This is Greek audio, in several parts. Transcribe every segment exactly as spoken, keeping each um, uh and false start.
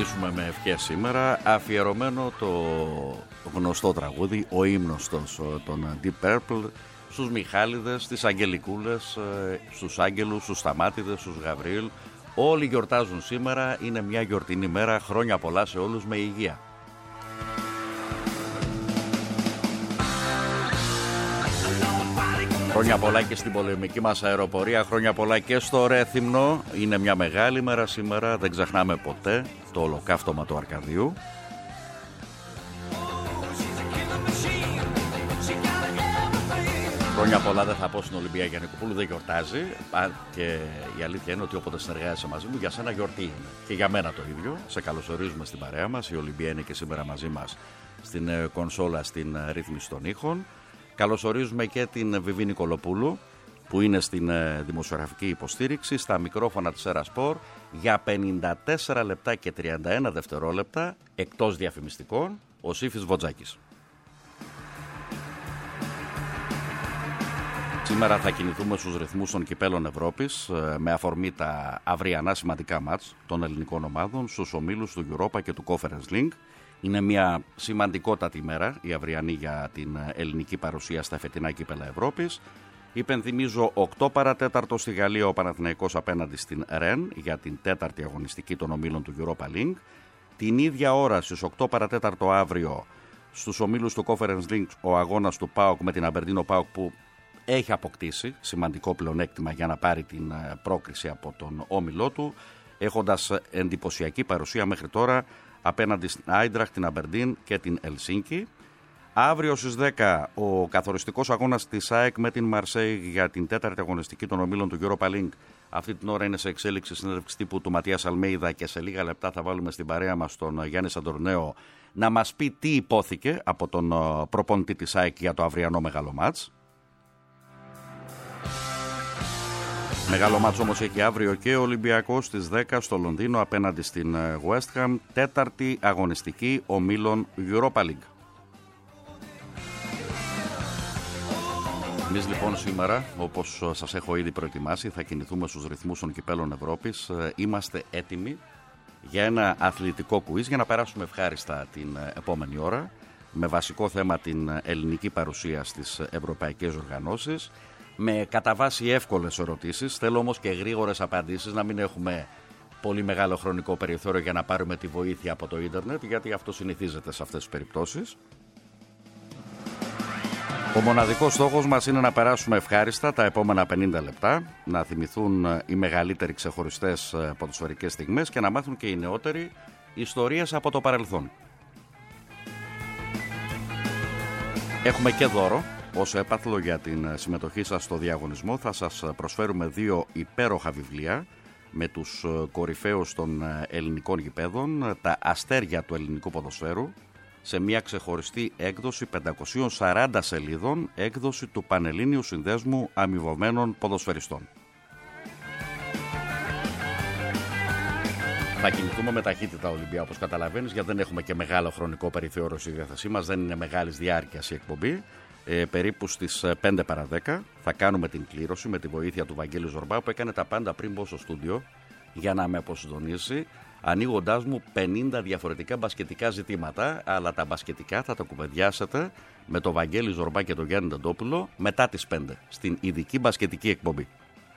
ξεκινήσουμε με ευχές σήμερα, αφιερωμένο το γνωστό τραγούδι, ο ύμνος των Deep Purple, στους Μιχάληδες, στις Αγγελικούλες, στους Άγγελους, στους Σταμάτηδες, στους Γαβρίλ. Όλοι γιορτάζουν σήμερα, είναι μια γιορτινή μέρα, χρόνια πολλά σε όλους με υγεία. Χρόνια πολλά και στην πολεμική μας αεροπορία, χρόνια πολλά και στο Ρέθυμνο. Είναι μια μεγάλη μέρα σήμερα, δεν ξεχνάμε ποτέ το ολοκαύτωμα του Αρκαδίου. Χρόνια πολλά δεν θα πω στην Ολυμπία Γιαννικοπούλου, δεν γιορτάζει. Και η αλήθεια είναι ότι όποτε συνεργάζεσαι μαζί μου, για σένα γιορτή είναι. Και για μένα το ίδιο. Σε καλωσορίζουμε στην παρέα μας. Η Ολυμπία είναι και σήμερα μαζί μας στην κονσόλα, στην ρύθμιση των ήχων. Καλωσορίζουμε και την Βιβί Νικολοπούλου που είναι στην δημοσιογραφική υποστήριξη στα μικρόφωνα της Ερασπορ για πενήντα τέσσερα λεπτά και τριάντα ένα δευτερόλεπτα εκτός διαφημιστικών ο Σύφης Βοτζάκης. Σήμερα θα κινηθούμε στους ρυθμούς των κυπέλων Ευρώπης με αφορμή τα αυριανά σημαντικά μάτς των ελληνικών ομάδων στους ομίλους του Europa και του Conference League. Είναι μια σημαντικότατη μέρα η αυριανή για την ελληνική παρουσία στα φετινά κύπελα Ευρώπης. Υπενθυμίζω οκτώ παρατέταρτο στη Γαλλία ο Παναθηναϊκός απέναντι στην Ρεν για την τέταρτη αγωνιστική των ομίλων του Europa League. Την ίδια ώρα στις οκτώ παρατέταρτο αύριο στους ομίλους του Conference League ο αγώνας του ΠΑΟΚ με την Αμπερντίνο ΠΑΟΚ που έχει αποκτήσει σημαντικό πλεονέκτημα για να πάρει την πρόκριση από τον όμιλό του, έχοντας εντυπωσιακή παρουσία μέχρι τώρα απέναντι στην Άιντραχτ, την Αμπερντίν και την Ελσίνκι. Αύριο στις δέκα ο καθοριστικός αγώνας της ΑΕΚ με την Μαρσέη για την τέταρτη αγωνιστική των ομίλων του Europa League. Αυτή την ώρα είναι σε εξέλιξη συνέντευξη τύπου του Ματίας Αλμέιδα και σε λίγα λεπτά θα βάλουμε στην παρέα μας τον Γιάννη Σαντορνέο να μας πει τι υπόθηκε από τον προπονητή της ΑΕΚ για το αυριανό μεγάλο μάτς. Μεγάλο μάτσο όμως έχει αύριο και ο Ολυμπιακός στις δέκα στο Λονδίνο απέναντι στην West Ham, τέταρτη αγωνιστική ομίλων Europa League. Εμείς λοιπόν σήμερα, όπως σας έχω ήδη προετοιμάσει, θα κινηθούμε στους ρυθμούς των κυπέλων Ευρώπης. Είμαστε έτοιμοι για ένα αθλητικό κουίζ για να περάσουμε ευχάριστα την επόμενη ώρα με βασικό θέμα την ελληνική παρουσία στις ευρωπαϊκές οργανώσεις. Με κατά βάση εύκολες ερωτήσεις, θέλω όμως και γρήγορες απαντήσεις, να μην έχουμε πολύ μεγάλο χρονικό περιθώριο για να πάρουμε τη βοήθεια από το ίντερνετ, γιατί αυτό συνηθίζεται σε αυτές τις περιπτώσεις. Ο μοναδικός στόχος μας είναι να περάσουμε ευχάριστα τα επόμενα πενήντα λεπτά, να θυμηθούν οι μεγαλύτεροι ξεχωριστές ποδοσφαιρικές στιγμές και να μάθουν και οι νεότεροι ιστορίες από το παρελθόν. Έχουμε και δώρο. Ως έπαθλο για την συμμετοχή σας στο διαγωνισμό θα σας προσφέρουμε δύο υπέροχα βιβλία με τους κορυφαίους των ελληνικών γηπέδων, τα αστέρια του ελληνικού ποδοσφαίρου, σε μια ξεχωριστή έκδοση πεντακόσιες σαράντα σελίδων, έκδοση του Πανελλήνιου Συνδέσμου Αμοιβωμένων Ποδοσφαιριστών. Θα κινηθούμε με ταχύτητα Ολυμπία, όπως καταλαβαίνεις, γιατί δεν έχουμε και μεγάλο χρονικό περιθώριο στη διάθεσή μας, δεν είναι μεγάλης διάρκειας η εκπομπή. Ε, περίπου στις πέντε παρά δέκα θα κάνουμε την κλήρωση με τη βοήθεια του Βαγγέλη Ζορμπά που έκανε τα πάντα πριν μπω στο στούντιο για να με αποσυντονίσει, ανοίγοντάς μου πενήντα διαφορετικά μπασκετικά ζητήματα, αλλά τα μπασκετικά θα τα κουβεντιάσετε με τον Βαγγέλη Ζορμπά και τον Γιάννη Ντεντόπουλο μετά τις πέντε στην ειδική μπασκετική εκπομπή.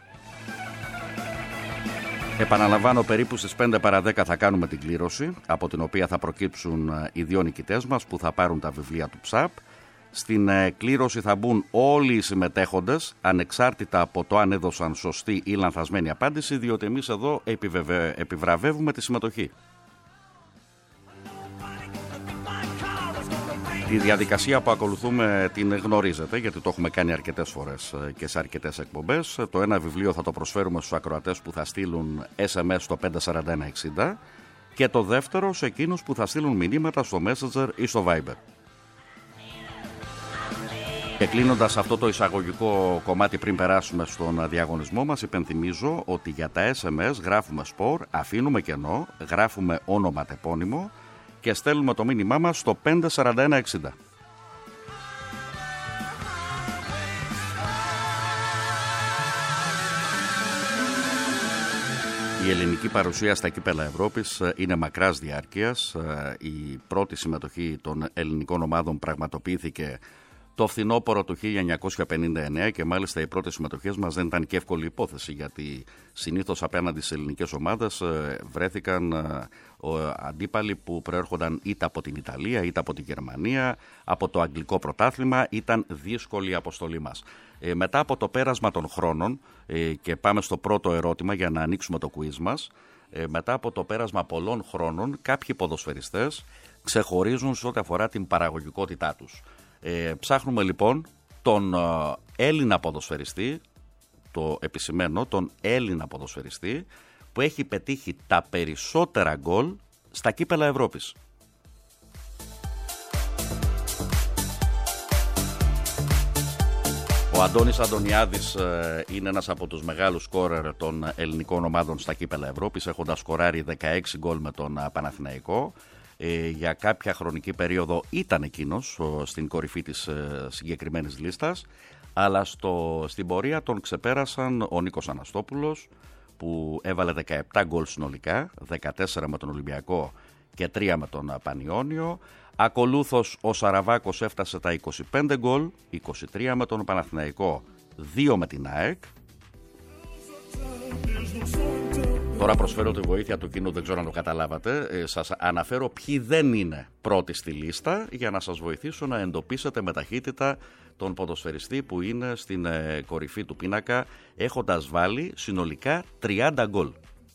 Επαναλαμβάνω, περίπου στις πέντε παρά δέκα θα κάνουμε την κλήρωση, από την οποία θα προκύψουν οι δύο νικητές μας που θα πάρουν τα βιβλία του ΨΑΠ. Στην κλήρωση θα μπουν όλοι οι συμμετέχοντες, ανεξάρτητα από το αν έδωσαν σωστή ή λανθασμένη απάντηση, διότι εμείς εδώ επιβεβαι... επιβραβεύουμε τη συμμετοχή. Τη διαδικασία που ακολουθούμε την γνωρίζετε, γιατί το έχουμε κάνει αρκετές φορές και σε αρκετές εκπομπές. Το ένα βιβλίο θα το προσφέρουμε στους ακροατές που θα στείλουν ες εμ ες στο πέντε τέσσερα ένα εξήντα και το δεύτερο σε εκείνους που θα στείλουν μηνύματα στο Messenger ή στο Viber. Και κλείνοντας αυτό το εισαγωγικό κομμάτι πριν περάσουμε στον διαγωνισμό μας, υπενθυμίζω ότι για τα ες εμ ες γράφουμε σπορ, αφήνουμε κενό, γράφουμε όνομα τεπώνυμο και στέλνουμε το μήνυμά μας στο πέντε τέσσερα ένα εξήντα. Η Η ελληνική παρουσία στα κύπελα Ευρώπης είναι μακράς διάρκειας. Η πρώτη συμμετοχή των ελληνικών ομάδων πραγματοποιήθηκε το φθινόπωρο του χίλια εννιακόσια πενήντα εννέα και μάλιστα οι πρώτες συμμετοχές μας δεν ήταν και εύκολη υπόθεση, γιατί συνήθως απέναντι στις ελληνικές ομάδες βρέθηκαν αντίπαλοι που προέρχονταν είτε από την Ιταλία είτε από τη Γερμανία, από το αγγλικό πρωτάθλημα. Ήταν δύσκολη η αποστολή μας. Ε, μετά από το πέρασμα των χρόνων, ε, και πάμε στο πρώτο ερώτημα για να ανοίξουμε το quiz μας, ε, μετά από το πέρασμα πολλών χρόνων κάποιοι ποδοσφαιριστές ξεχωρίζουν σε ό,τι αφορά την παραγωγικότητά τους. Ε, ψάχνουμε λοιπόν τον ε, Έλληνα ποδοσφαιριστή, το επισημαίνω, τον Έλληνα ποδοσφαιριστή που έχει πετύχει τα περισσότερα γκολ στα κύπελα Ευρώπης. Ο Αντώνης Αντωνιάδης ε, είναι ένας από τους μεγάλους σκόρερ των ελληνικών ομάδων στα κύπελα Ευρώπης, έχοντας σκοράρει δεκαέξι γκολ με τον Παναθηναϊκό. Ε, για κάποια χρονική περίοδο ήταν εκείνος ο, στην κορυφή της ε, συγκεκριμένης λίστας, αλλά στο, στην πορεία τον ξεπέρασαν ο Νίκος Αναστόπουλος, που έβαλε δεκαεπτά γκολ συνολικά, δεκατέσσερα με τον Ολυμπιακό και τρία με τον Πανιόνιο. Ακολούθως ο Σαραβάκος έφτασε τα είκοσι πέντε γκολ, είκοσι τρία με τον Παναθηναϊκό, δύο με την ΑΕΚ. Τώρα προσφέρω τη βοήθεια του κοινού, δεν ξέρω αν το καταλάβατε. Ε, σας αναφέρω ποιοι δεν είναι πρώτοι στη λίστα για να σας βοηθήσω να εντοπίσετε με ταχύτητα τον ποδοσφαιριστή που είναι στην ε, κορυφή του πίνακα, έχοντας βάλει συνολικά τριάντα γκολ.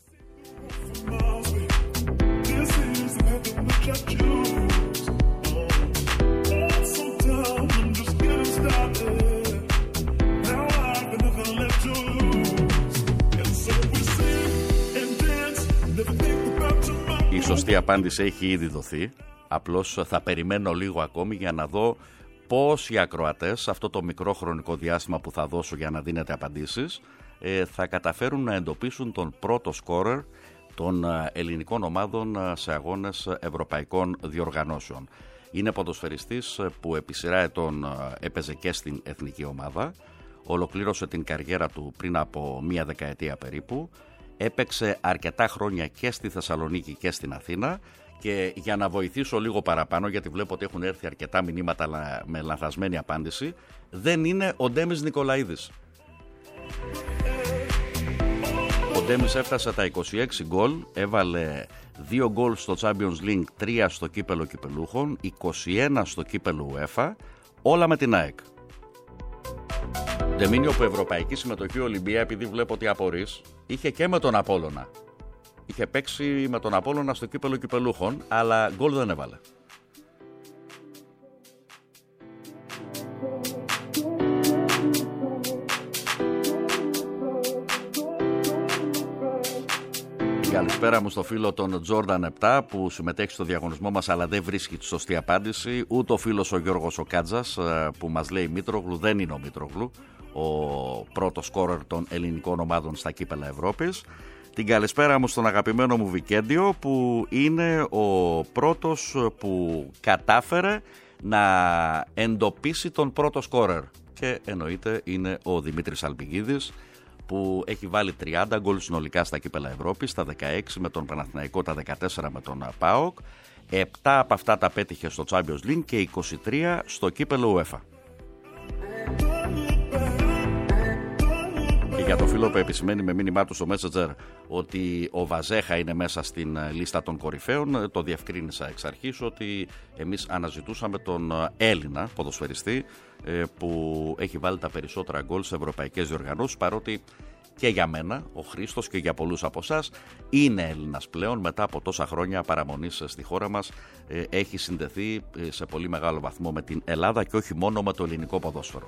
Η σωστή απάντηση έχει ήδη δοθεί, απλώς θα περιμένω λίγο ακόμη για να δω πώς οι ακροατές σε αυτό το μικρό χρονικό διάστημα που θα δώσω για να δίνετε απαντήσεις θα καταφέρουν να εντοπίσουν τον πρώτο σκόρερ των ελληνικών ομάδων σε αγώνες ευρωπαϊκών διοργανώσεων. Είναι ποδοσφαιριστής που επί σειρά ετών έπαιζε και στην εθνική ομάδα, ολοκλήρωσε την καριέρα του πριν από μία δεκαετία περίπου, έπαιξε αρκετά χρόνια και στη Θεσσαλονίκη και στην Αθήνα, και για να βοηθήσω λίγο παραπάνω, γιατί βλέπω ότι έχουν έρθει αρκετά μηνύματα με λανθασμένη απάντηση, δεν είναι ο Ντέμις Νικολαίδης. Ο Ντέμις έφτασε τα είκοσι έξι γκολ, έβαλε δύο γκολ στο Champions League, τρία στο κύπελο κυπελούχων, είκοσι ένα στο κύπελο UEFA, όλα με την ΑΕΚ. Ντεμίνιο, που ευρωπαϊκή συμμετοχή Ολυμπία, επειδή βλέπω ότι απορείς, είχε και με τον Απόλλωνα. Είχε παίξει με τον Απόλλωνα στο κύπελο κυπελούχων, αλλά γκολ δεν έβαλε. Καλησπέρα μου στο φίλο τον Τζόρνταν επτά που συμμετέχει στο διαγωνισμό μας αλλά δεν βρίσκει τη σωστή απάντηση. Ούτε ο φίλος ο Γιώργος ο Κάτζας που μας λέει Μήτρογλου, δεν είναι ο Μήτρογλου, ο πρώτος σκόρερ των ελληνικών ομάδων στα κύπελα Ευρώπης. Την καλησπέρα μου στον αγαπημένο μου Βικέντιο που είναι ο πρώτος που κατάφερε να εντοπίσει τον πρώτο σκόρερ. Και εννοείται είναι ο Δημήτρης Αλμπιγίδης, που έχει βάλει τριάντα γκολ συνολικά στα κύπελα Ευρώπης, τα δεκαέξι με τον Παναθηναϊκό, τα δεκατέσσερα με τον ΠΑΟΚ, επτά από αυτά τα πέτυχε στο Champions League και είκοσι τρία στο κύπελο UEFA. Και για το φίλο που επισημαίνει με μήνυμά του στο Messenger ότι ο Βαζέχα είναι μέσα στην λίστα των κορυφαίων, το διευκρίνησα εξ αρχής ότι εμείς αναζητούσαμε τον Έλληνα ποδοσφαιριστή που έχει βάλει τα περισσότερα γκολ σε ευρωπαϊκές διοργανώσεις, παρότι και για μένα, ο Χρήστος, και για πολλούς από εσάς, είναι Έλληνας πλέον. Μετά από τόσα χρόνια παραμονής στη χώρα μας έχει συνδεθεί σε πολύ μεγάλο βαθμό με την Ελλάδα και όχι μόνο με το ελληνικό ποδόσφαιρο.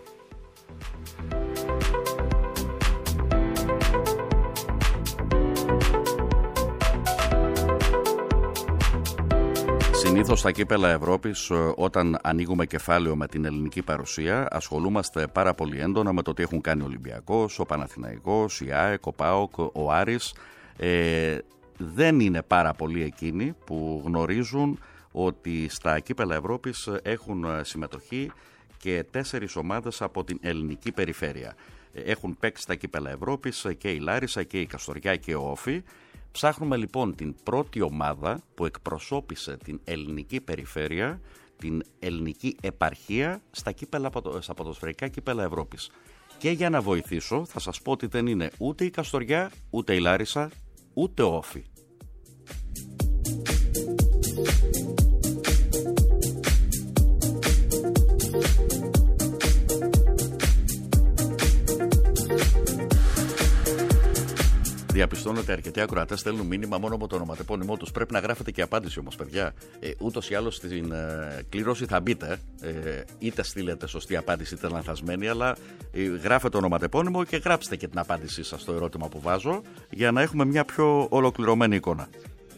Συνήθως στα κύπελα Ευρώπης, όταν ανοίγουμε κεφάλαιο με την ελληνική παρουσία, ασχολούμαστε πάρα πολύ έντονα με το τι έχουν κάνει ο Ολυμπιακός, ο Παναθηναϊκός, η ΑΕΚ, ο ΠΑΟΚ, ο Άρης. Ε, δεν είναι πάρα πολλοί εκείνοι που γνωρίζουν ότι στα κύπελα Ευρώπης έχουν συμμετοχή και τέσσερις ομάδες από την ελληνική περιφέρεια. Έχουν παίξει στα κύπελα Ευρώπης και η Λάρισα και η Καστοριά και ο Όφη. Ψάχνουμε λοιπόν την πρώτη ομάδα που εκπροσώπησε την ελληνική περιφέρεια, την ελληνική επαρχία στα, κύπελα, στα ποδοσφαιρικά κύπελα Ευρώπης. Και για να βοηθήσω θα σας πω ότι δεν είναι ούτε η Καστοριά, ούτε η Λάρισα, ούτε ο Όφη. Διαπιστώνω ότι αρκετοί ακροατές στέλνουν μήνυμα μόνο με το ονοματεπώνυμό τους. Πρέπει να γράφετε και απάντηση όμως, παιδιά. Ε, ούτως ή άλλως στην ε, κλήρωση θα μπείτε. Ε, είτε στείλετε σωστή απάντηση είτε λανθασμένη, αλλά ε, γράφετε ονοματεπώνυμο και γράψτε και την απάντησή σας στο ερώτημα που βάζω, για να έχουμε μια πιο ολοκληρωμένη εικόνα.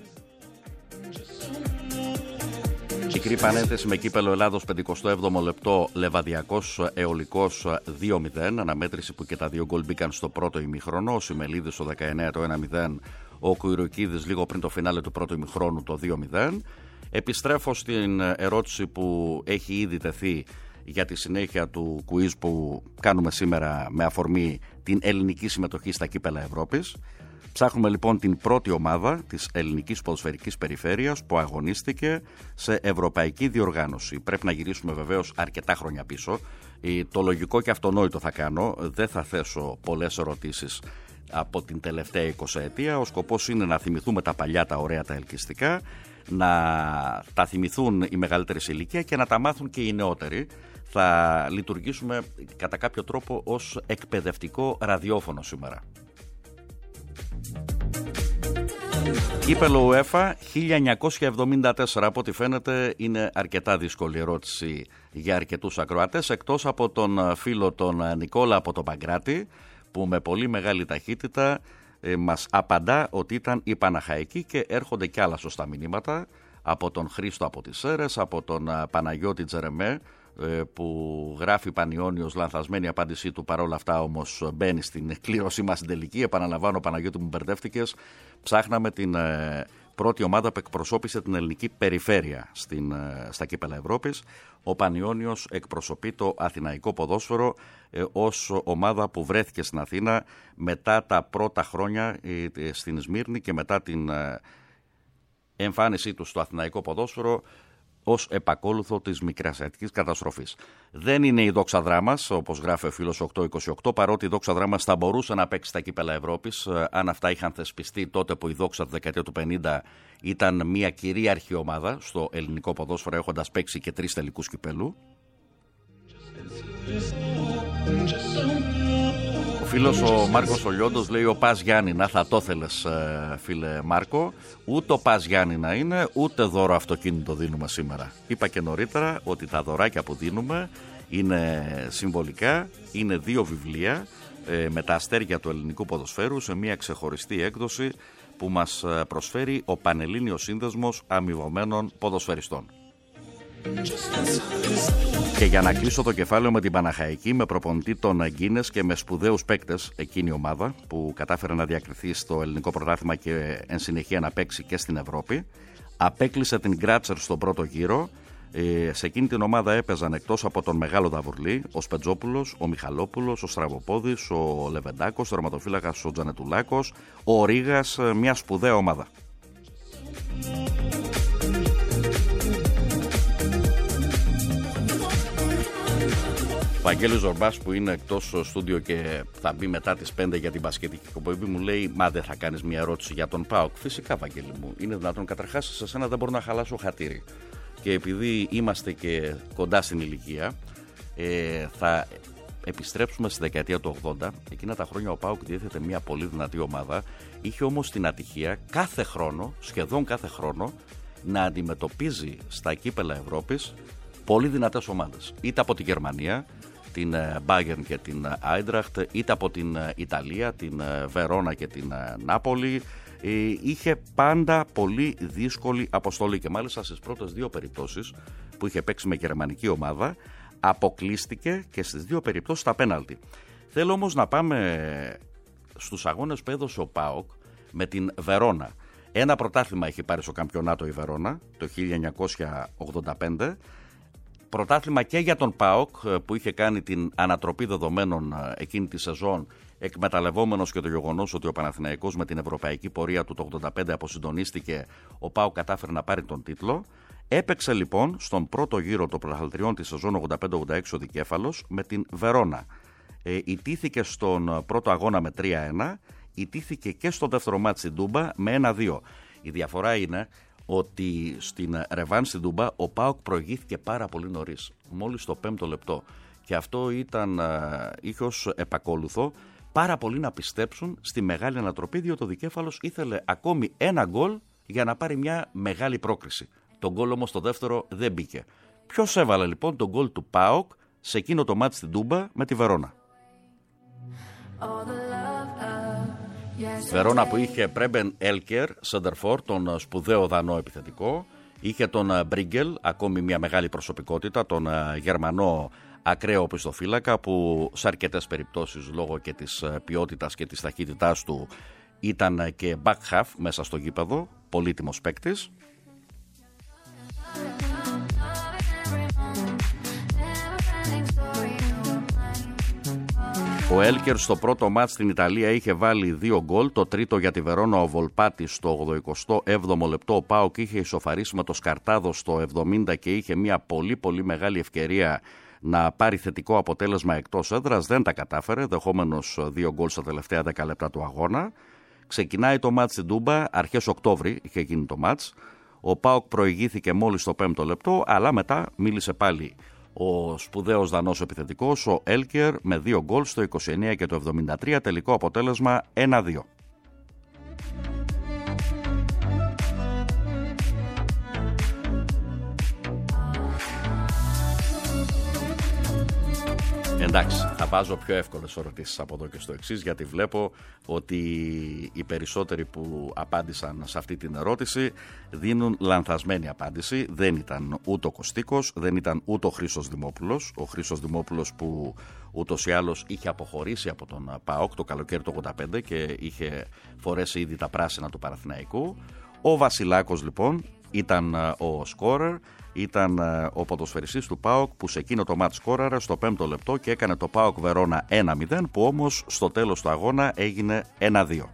Μικρή πανένθεση με κύπελο Ελλάδος πενηκοστό έβδομο λεπτό, Λεβαδιακός Αιωλικός δύο μηδέν, αναμέτρηση που και τα δύο γκολ μπήκαν στο πρώτο ημιχρόνο. Ο Σιμελίδης στο δεκαεννέα το ένα μηδέν, ο Κουιροκίδης λίγο πριν το φινάλε του πρώτου ημιχρόνου το δύο μηδέν. Επιστρέφω στην ερώτηση που έχει ήδη τεθεί για τη συνέχεια του quiz που κάνουμε σήμερα με αφορμή την ελληνική συμμετοχή στα κύπελα Ευρώπης. Ψάχνουμε λοιπόν την πρώτη ομάδα της ελληνικής ποδοσφαιρικής περιφέρειας που αγωνίστηκε σε ευρωπαϊκή διοργάνωση. Πρέπει να γυρίσουμε βεβαίως αρκετά χρόνια πίσω. Το λογικό και αυτονόητο θα κάνω, δεν θα θέσω πολλές ερωτήσεις από την τελευταία εικοσαετία. Ο σκοπός είναι να θυμηθούμε τα παλιά, τα ωραία, τα ελκυστικά, να τα θυμηθούν οι μεγαλύτερες ηλικία και να τα μάθουν και οι νεότεροι. Θα λειτουργήσουμε κατά κάποιο τρόπο ως εκπαιδευτικό ραδιόφωνο σήμερα. Κύπελλο UEFA χίλια εννιακόσια εβδομήντα τέσσερα. Από ό,τι φαίνεται είναι αρκετά δύσκολη ερώτηση για αρκετούς ακροατές, εκτός από τον φίλο τον Νικόλα από τον Παγκράτη, που με πολύ μεγάλη ταχύτητα ε, μας απαντά ότι ήταν η Παναχαϊκή, και έρχονται κι άλλα σωστά μηνύματα από τον Χρήστο από τις Σέρρες, από τον Παναγιώτη Τζερεμέ, που γράφει Πανιώνιος, λανθασμένη απάντησή του, παρόλα αυτά όμως μπαίνει στην κλήρωσή μας στην τελική. Επαναλαμβάνω, Παναγιώτη, μου μπερδεύτηκες. Ψάχναμε την ε, πρώτη ομάδα που εκπροσώπησε την ελληνική περιφέρεια στην, ε, στα κύπελα Ευρώπης. Ο Πανιώνιος εκπροσωπεί το αθηναϊκό ποδόσφαιρο ε, ως ομάδα που βρέθηκε στην Αθήνα μετά τα πρώτα χρόνια ε, στην Σμύρνη και μετά την ε, εμφάνισή του στο αθηναϊκό ποδόσφαιρο ως επακόλουθο της μικρασιατικής καταστροφής. Δεν είναι η δόξα δράμας, όπως γράφει ο φίλος οκτώ είκοσι οκτώ, παρότι η δόξα δράμας θα μπορούσε να παίξει στα κύπελα Ευρώπης, αν αυτά είχαν θεσπιστεί τότε που η δόξα τη δεκαετία του πενήντα ήταν μια κυρίαρχη ομάδα στο ελληνικό ποδόσφαιρο, έχοντας παίξει και τρεις τελικούς κυπέλου. Ο φίλος ο Μάρκος ο Λιόντος λέει: ο Πας Γιάννηνα, θα το θέλες φίλε Μάρκο. Ούτε ο Πας Γιάννηνα είναι, ούτε δώρο αυτοκίνητο δίνουμε σήμερα. Είπα και νωρίτερα ότι τα δωράκια που δίνουμε είναι συμβολικά, είναι δύο βιβλία ε, με τα αστέρια του ελληνικού ποδοσφαίρου σε μια ξεχωριστή έκδοση που μας προσφέρει ο Πανελλήνιος Σύνδεσμος Αμοιβωμένων Ποδοσφαιριστών. Και για να κλείσω το κεφάλαιο με την Παναχαϊκή, με προπονητή τον Γκίνες και με σπουδαίους παίκτες, εκείνη η ομάδα που κατάφερε να διακριθεί στο ελληνικό πρωτάθλημα και εν συνεχεία να παίξει και στην Ευρώπη, απέκλεισε την Γκράτσερ στον πρώτο γύρο. Ε, σε εκείνη την ομάδα έπαιζαν, εκτός από τον Μεγάλο Δαβουρλή, ο Σπετζόπουλος, ο Μιχαλόπουλος, ο Στραβοπόδης, ο Λεβεντάκος, ο τερματοφύλακας ο Τζανετουλάκος, ο Ρίγας, μια σπουδαία ομάδα. Ο Αγγέλης Ζορμπάς, που είναι εκτός στο στούντιο και θα μπει μετά τις πέντε για την μπασκετική εκπομπή, μου λέει: μα δεν θα κάνεις μια ερώτηση για τον ΠΑΟΚ? Φυσικά, Βαγγέλη μου, είναι δυνατόν? Καταρχάς, σε σένα δεν μπορώ να χαλάσω χατήρι. Και επειδή είμαστε και κοντά στην ηλικία, ε, θα επιστρέψουμε στη δεκαετία του ογδόντα. Εκείνα τα χρόνια ο ΠΑΟΚ διέθετε μια πολύ δυνατή ομάδα. Είχε όμως την ατυχία κάθε χρόνο, σχεδόν κάθε χρόνο, να αντιμετωπίζει στα κύπελα Ευρώπης πολύ δυνατές ομάδες. Είτε από τη Γερμανία, την Bayern και την Eintracht, είτε από την Ιταλία, την Βερόνα και την Νάπολη. Είχε πάντα πολύ δύσκολη αποστολή και μάλιστα στις πρώτες δύο περιπτώσεις που είχε παίξει με γερμανική ομάδα αποκλείστηκε και στις δύο περιπτώσεις στα πέναλτι. Θέλω όμως να πάμε στους αγώνες που έδωσε ο ΠΑΟΚ με την Βερόνα. Ένα πρωτάθλημα έχει πάρει στο καμπιονάτο η Βερόνα το χίλια εννιακόσια ογδόντα πέντε. Πρωτάθλημα και για τον ΠΑΟΚ που είχε κάνει την ανατροπή δεδομένων εκείνη τη σεζόν εκμεταλλευόμενος και το γεγονός ότι ο Παναθηναϊκός με την ευρωπαϊκή πορεία του το ογδόντα πέντε αποσυντονίστηκε, ο ΠΑΟΚ κατάφερε να πάρει τον τίτλο. Έπαιξε λοιπόν στον πρώτο γύρο των πρωταθλητριών της σεζόν ογδόντα πέντε ογδόντα έξι ο δικέφαλος με την Βερόνα. Ε, ιτήθηκε στον πρώτο αγώνα με τρία ένα, ιτήθηκε και στο δεύτερο μάτς στην Τούμπα με ένα δύο. Η διαφορά είναι ότι στην ρεβάν στην Τούμπα ο ΠΑΟΚ προηγήθηκε πάρα πολύ νωρίς, μόλις στο πέμπτο λεπτό. Και αυτό ήταν, είχε ως επακόλουθο πάρα πολύ να πιστέψουν στη μεγάλη ανατροπή, διότι ο δικέφαλος ήθελε ακόμη ένα γκολ για να πάρει μια μεγάλη πρόκριση. Το γκολ όμως το δεύτερο δεν μπήκε. Ποιος έβαλε λοιπόν τον γκολ του ΠΑΟΚ σε εκείνο το μάτς στην Τούμπα με τη Βερόνα? Βερόνα που είχε Πρέμπεν Έλκερ, σεντερφόρ, τον σπουδαίο δανό επιθετικό. Είχε τον Μπρίγκελ, ακόμη μια μεγάλη προσωπικότητα, τον Γερμανό ακραίο οπισθοφύλακα, που σε αρκετές περιπτώσεις λόγω και της ποιότητας και της ταχύτητάς του ήταν και back half μέσα στο γήπεδο, πολύτιμος παίκτης. Ο Έλκερ στο πρώτο μάτς στην Ιταλία είχε βάλει δύο γκολ, το τρίτο για τη Βερόνα ο Βολπάτης στο ογδοηκοστό έβδομο λεπτό. Ο ΠΑΟΚ είχε ισοφαρίσει με το Σκαρτάδο στο εβδομήντα και είχε μια πολύ πολύ μεγάλη ευκαιρία να πάρει θετικό αποτέλεσμα εκτός έδρας. Δεν τα κατάφερε, δεχόμενος δύο γκολ στα τελευταία δέκα λεπτά του αγώνα. Ξεκινάει το μάτς στην Τούμπα, αρχές Οκτώβρη είχε γίνει το μάτς. Ο ΠΑΟΚ προηγήθηκε μόλις στο πέμπτο λεπτό, αλλά μετά μίλησε πάλι ο σπουδαίος δανός επιθετικός, ο Έλκερ, με δύο γκολ στο είκοσι εννέα και το εβδομήντα τρία, τελικό αποτέλεσμα ένα δύο. Εντάξει, θα βάζω πιο εύκολες ερωτήσεις από εδώ και στο εξής, γιατί βλέπω ότι οι περισσότεροι που απάντησαν σε αυτή την ερώτηση δίνουν λανθασμένη απάντηση. Δεν ήταν ούτε ο Κωστίκος, δεν ήταν ούτε ο Χρήστος Δημόπουλος. Ο Χρήστος Δημόπουλος που ούτως ή άλλως είχε αποχωρήσει από τον ΠΑΟΚ το καλοκαίρι του ογδόντα πέντε και είχε φορέσει ήδη τα πράσινα του Παναθηναϊκού. Ο Βασιλάκος λοιπόν ήταν ο σκόρερ. Ήταν ο ποδοσφαιριστής του ΠΑΟΚ που σε εκείνο το μάτς σκόραρε στο πέμπτο λεπτό και έκανε το ΠΑΟΚ Βερόνα ένα μηδέν, που όμως στο τέλος του αγώνα έγινε ένα δύο.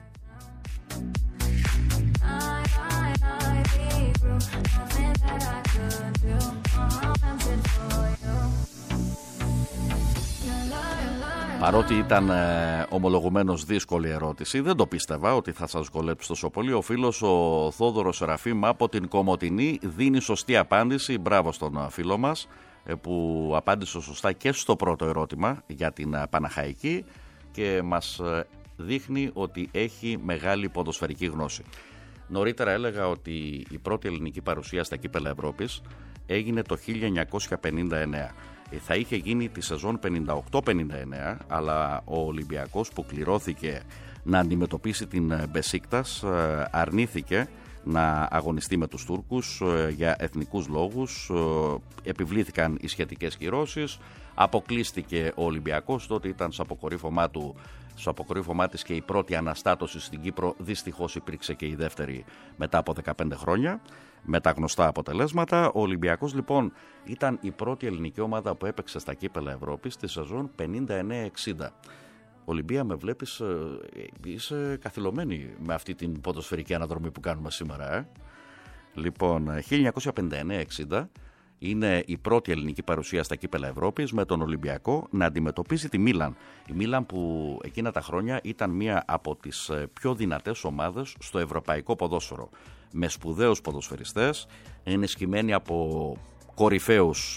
Παρότι ήταν ε, ομολογουμένως δύσκολη ερώτηση, δεν το πίστευα ότι θα σας δυσκολέψει τόσο πολύ. Ο φίλος ο Θόδωρος Σεραφείμ από την Κομοτηνή δίνει σωστή απάντηση. Μπράβο στον φίλο μας ε, που απάντησε σωστά και στο πρώτο ερώτημα για την ε, Παναχαϊκή και μας ε, δείχνει ότι έχει μεγάλη ποδοσφαιρική γνώση. Νωρίτερα έλεγα ότι η πρώτη ελληνική παρουσία στα κύπελα Ευρώπης έγινε το χίλια εννιακόσια πενήντα εννέα. Θα είχε γίνει τη σεζόν πενήντα οκτώ πενήντα εννέα, αλλά ο Ολυμπιακός που κληρώθηκε να αντιμετωπίσει την Μπεσίκτας αρνήθηκε να αγωνιστεί με τους Τούρκους για εθνικούς λόγους. Επιβλήθηκαν οι σχετικές κυρώσεις, αποκλείστηκε ο Ολυμπιακός, τότε ήταν στο αποκορύφωμά του στο αποκορύφωμά της και η πρώτη αναστάτωση στην Κύπρο. Δυστυχώς υπήρξε και η δεύτερη μετά από δεκαπέντε χρόνια με τα γνωστά αποτελέσματα. Ο Ολυμπιακός λοιπόν ήταν η πρώτη ελληνική ομάδα που έπαιξε στα κύπελα Ευρώπης στη σεζόν πενήντα εννέα εξήντα. Ολυμπία, με βλέπεις, είσαι καθυλωμένη με αυτή την ποδοσφαιρική αναδρομή που κάνουμε σήμερα. Ε? Λοιπόν, χίλια εννιακόσια πενήντα εννέα εξήντα είναι η πρώτη ελληνική παρουσία στα κύπελα Ευρώπης, με τον Ολυμπιακό να αντιμετωπίσει τη Μίλαν. Η Μίλαν που εκείνα τα χρόνια ήταν μία από τις πιο δυνατές ομάδες στο ευρωπαϊκό ποδόσφαιρο, με σπουδαίους ποδοσφαιριστές, ενισχυμένη από κορυφαίους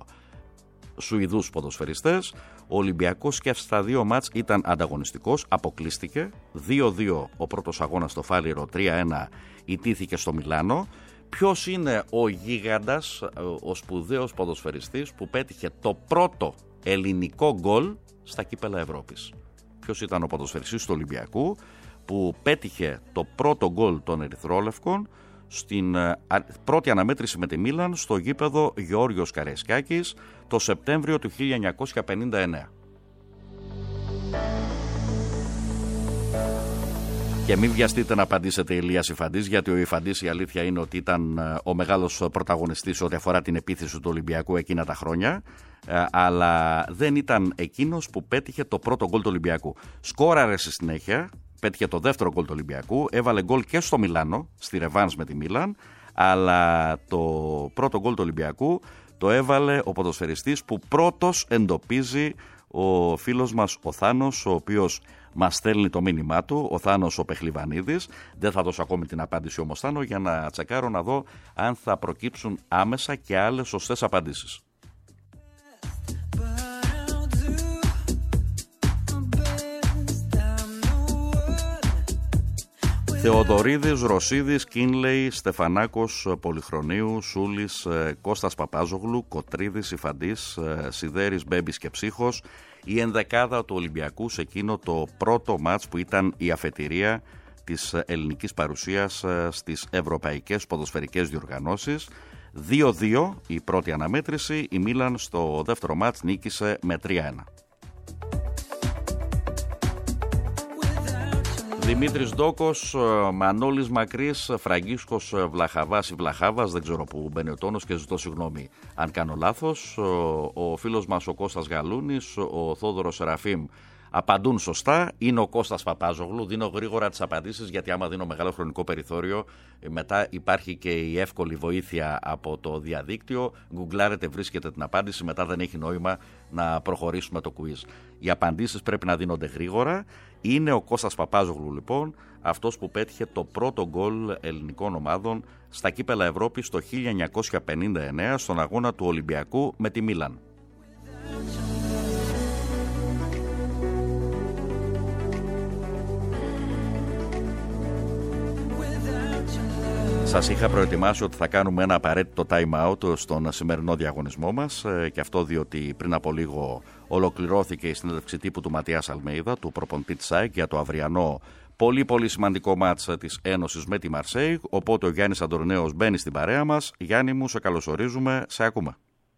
Σουηδούς ποδοσφαιριστές. Ο Ολυμπιακός και στα δύο μάτς ήταν ανταγωνιστικός, αποκλείστηκε. δύο δύο ο πρώτος αγώνας στο Φάληρο, τρία ένα ιτήθηκε στο Μιλάνο. Ποιος είναι ο γίγαντας, ο σπουδαίος ποδοσφαιριστής που πέτυχε το πρώτο ελληνικό γκολ στα κύπελα Ευρώπης? Ποιος ήταν ο ποδοσφαιριστής του Ολυμπιακού που πέτυχε το πρώτο γκολ των Ερυθρόλευκων στην πρώτη αναμέτρηση με τη Μίλαν στο γήπεδο Γεώργιος Καραϊσκάκης το Σεπτέμβριο του χίλια εννιακόσια πενήντα εννέα? Και μην βιαστείτε να απαντήσετε Ηλίας Ιφαντής, γιατί ο Ιφαντής η αλήθεια είναι ότι ήταν ο μεγάλος πρωταγωνιστής ό,τι αφορά την επίθεση του Ολυμπιακού εκείνα τα χρόνια, αλλά δεν ήταν εκείνος που πέτυχε το πρώτο γκολ του Ολυμπιακού. Σκόραρε στη συνέχεια, πέτυχε το δεύτερο γκολ του Ολυμπιακού, έβαλε γκολ και στο Μιλάνο, στη ρεβάνς με τη Μίλαν, αλλά το πρώτο γκολ του Ολυμπιακού το έβαλε ο ποδοσφαιριστής που πρώτος εντοπίζει ο φίλος μας ο Θάνος, ο οποίος μας στέλνει το μήνυμά του, ο Θάνος ο Πεχλιβανίδης. Δεν θα δώσω ακόμη την απάντηση όμως, Θάνο, για να τσεκάρω να δω αν θα προκύψουν άμεσα και άλλες σωστές απαντήσεις. Θεοδωρίδης, Ρωσίδης, Κίνλεϊ, Στεφανάκος, Πολυχρονίου, Σούλης, Κώστας Παπάζογλου, Κοτρίδης, Ιφαντής, Σιδέρης, Μπέμπης και Ψύχος. Η ενδεκάδα του Ολυμπιακού σε εκείνο το πρώτο μάτς που ήταν η αφετηρία της ελληνικής παρουσίας στις ευρωπαϊκές ποδοσφαιρικές διοργανώσεις. δύο δύο η πρώτη αναμέτρηση, η Μίλαν στο δεύτερο μάτς νίκησε με τρία ένα. Δημήτρης Ντόκος, Μανώλης Μακρύς, Φραγκίσκος Βλαχαβάς ή Βλαχάβας, δεν ξέρω που μπαίνει ο τόνος και ζητώ συγγνώμη αν κάνω λάθος. Ο φίλος μας ο Κώστας Γαλούνης, ο Θόδωρος Σεραφείμ απαντούν σωστά. Είναι ο Κώστας Παπάζογλου. Δίνω γρήγορα τις απαντήσεις, γιατί άμα δίνω μεγάλο χρονικό περιθώριο, μετά υπάρχει και η εύκολη βοήθεια από το διαδίκτυο. Γκουγκλάρετε, βρίσκετε την απάντηση, μετά δεν έχει νόημα να προχωρήσουμε το quiz. Οι απαντήσεις πρέπει να δίνονται γρήγορα. Είναι ο Κώστας Παπάζογλου, λοιπόν, αυτός που πέτυχε το πρώτο γκολ ελληνικών ομάδων στα κύπελα Ευρώπης το χίλια εννιακόσια πενήντα εννέα στον αγώνα του Ολυμπιακού με τη Μίλαν. Σας είχα προετοιμάσει ότι θα κάνουμε ένα απαραίτητο time out στον σημερινό διαγωνισμό μας, και αυτό διότι πριν από λίγο ολοκληρώθηκε η συνέντευξη τύπου του Ματίας Αλμέιδα, του προπονητή της ΑΕΚ, για το αυριανό πολύ πολύ σημαντικό μάτς της Ένωσης με τη Μαρσέιγ. Οπότε ο Γιάννης Αντορνέος μπαίνει στην παρέα μας. Γιάννη μου, σε καλωσορίζουμε, σε ακούμε.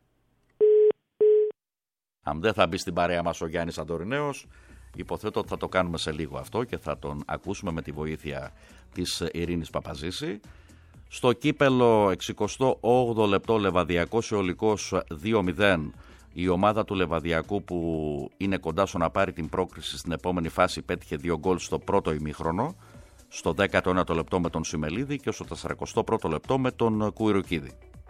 Αν δεν θα μπει στην παρέα μας ο Γιάννης Αντορνέος, υποθέτω ότι θα το κάνουμε σε λίγο αυτό και θα τον ακούσουμε με τη βοήθεια της Ειρήνης Παπαζήση. Στο κύπελο εξηκοστό όγδοο λεπτό, Λεβαδιακός Αιωλικός δύο μηδέν. Η ομάδα του Λεβαδιακού, που είναι κοντά στο να πάρει την πρόκριση στην επόμενη φάση, πέτυχε δύο γκολ στο πρώτο ημίχρονο, στο δέκατο ένατο λεπτό με τον Σιμελίδη και στο σαρανταprv�ο πρώτο λεπτό με τον Κουιρουκίδη.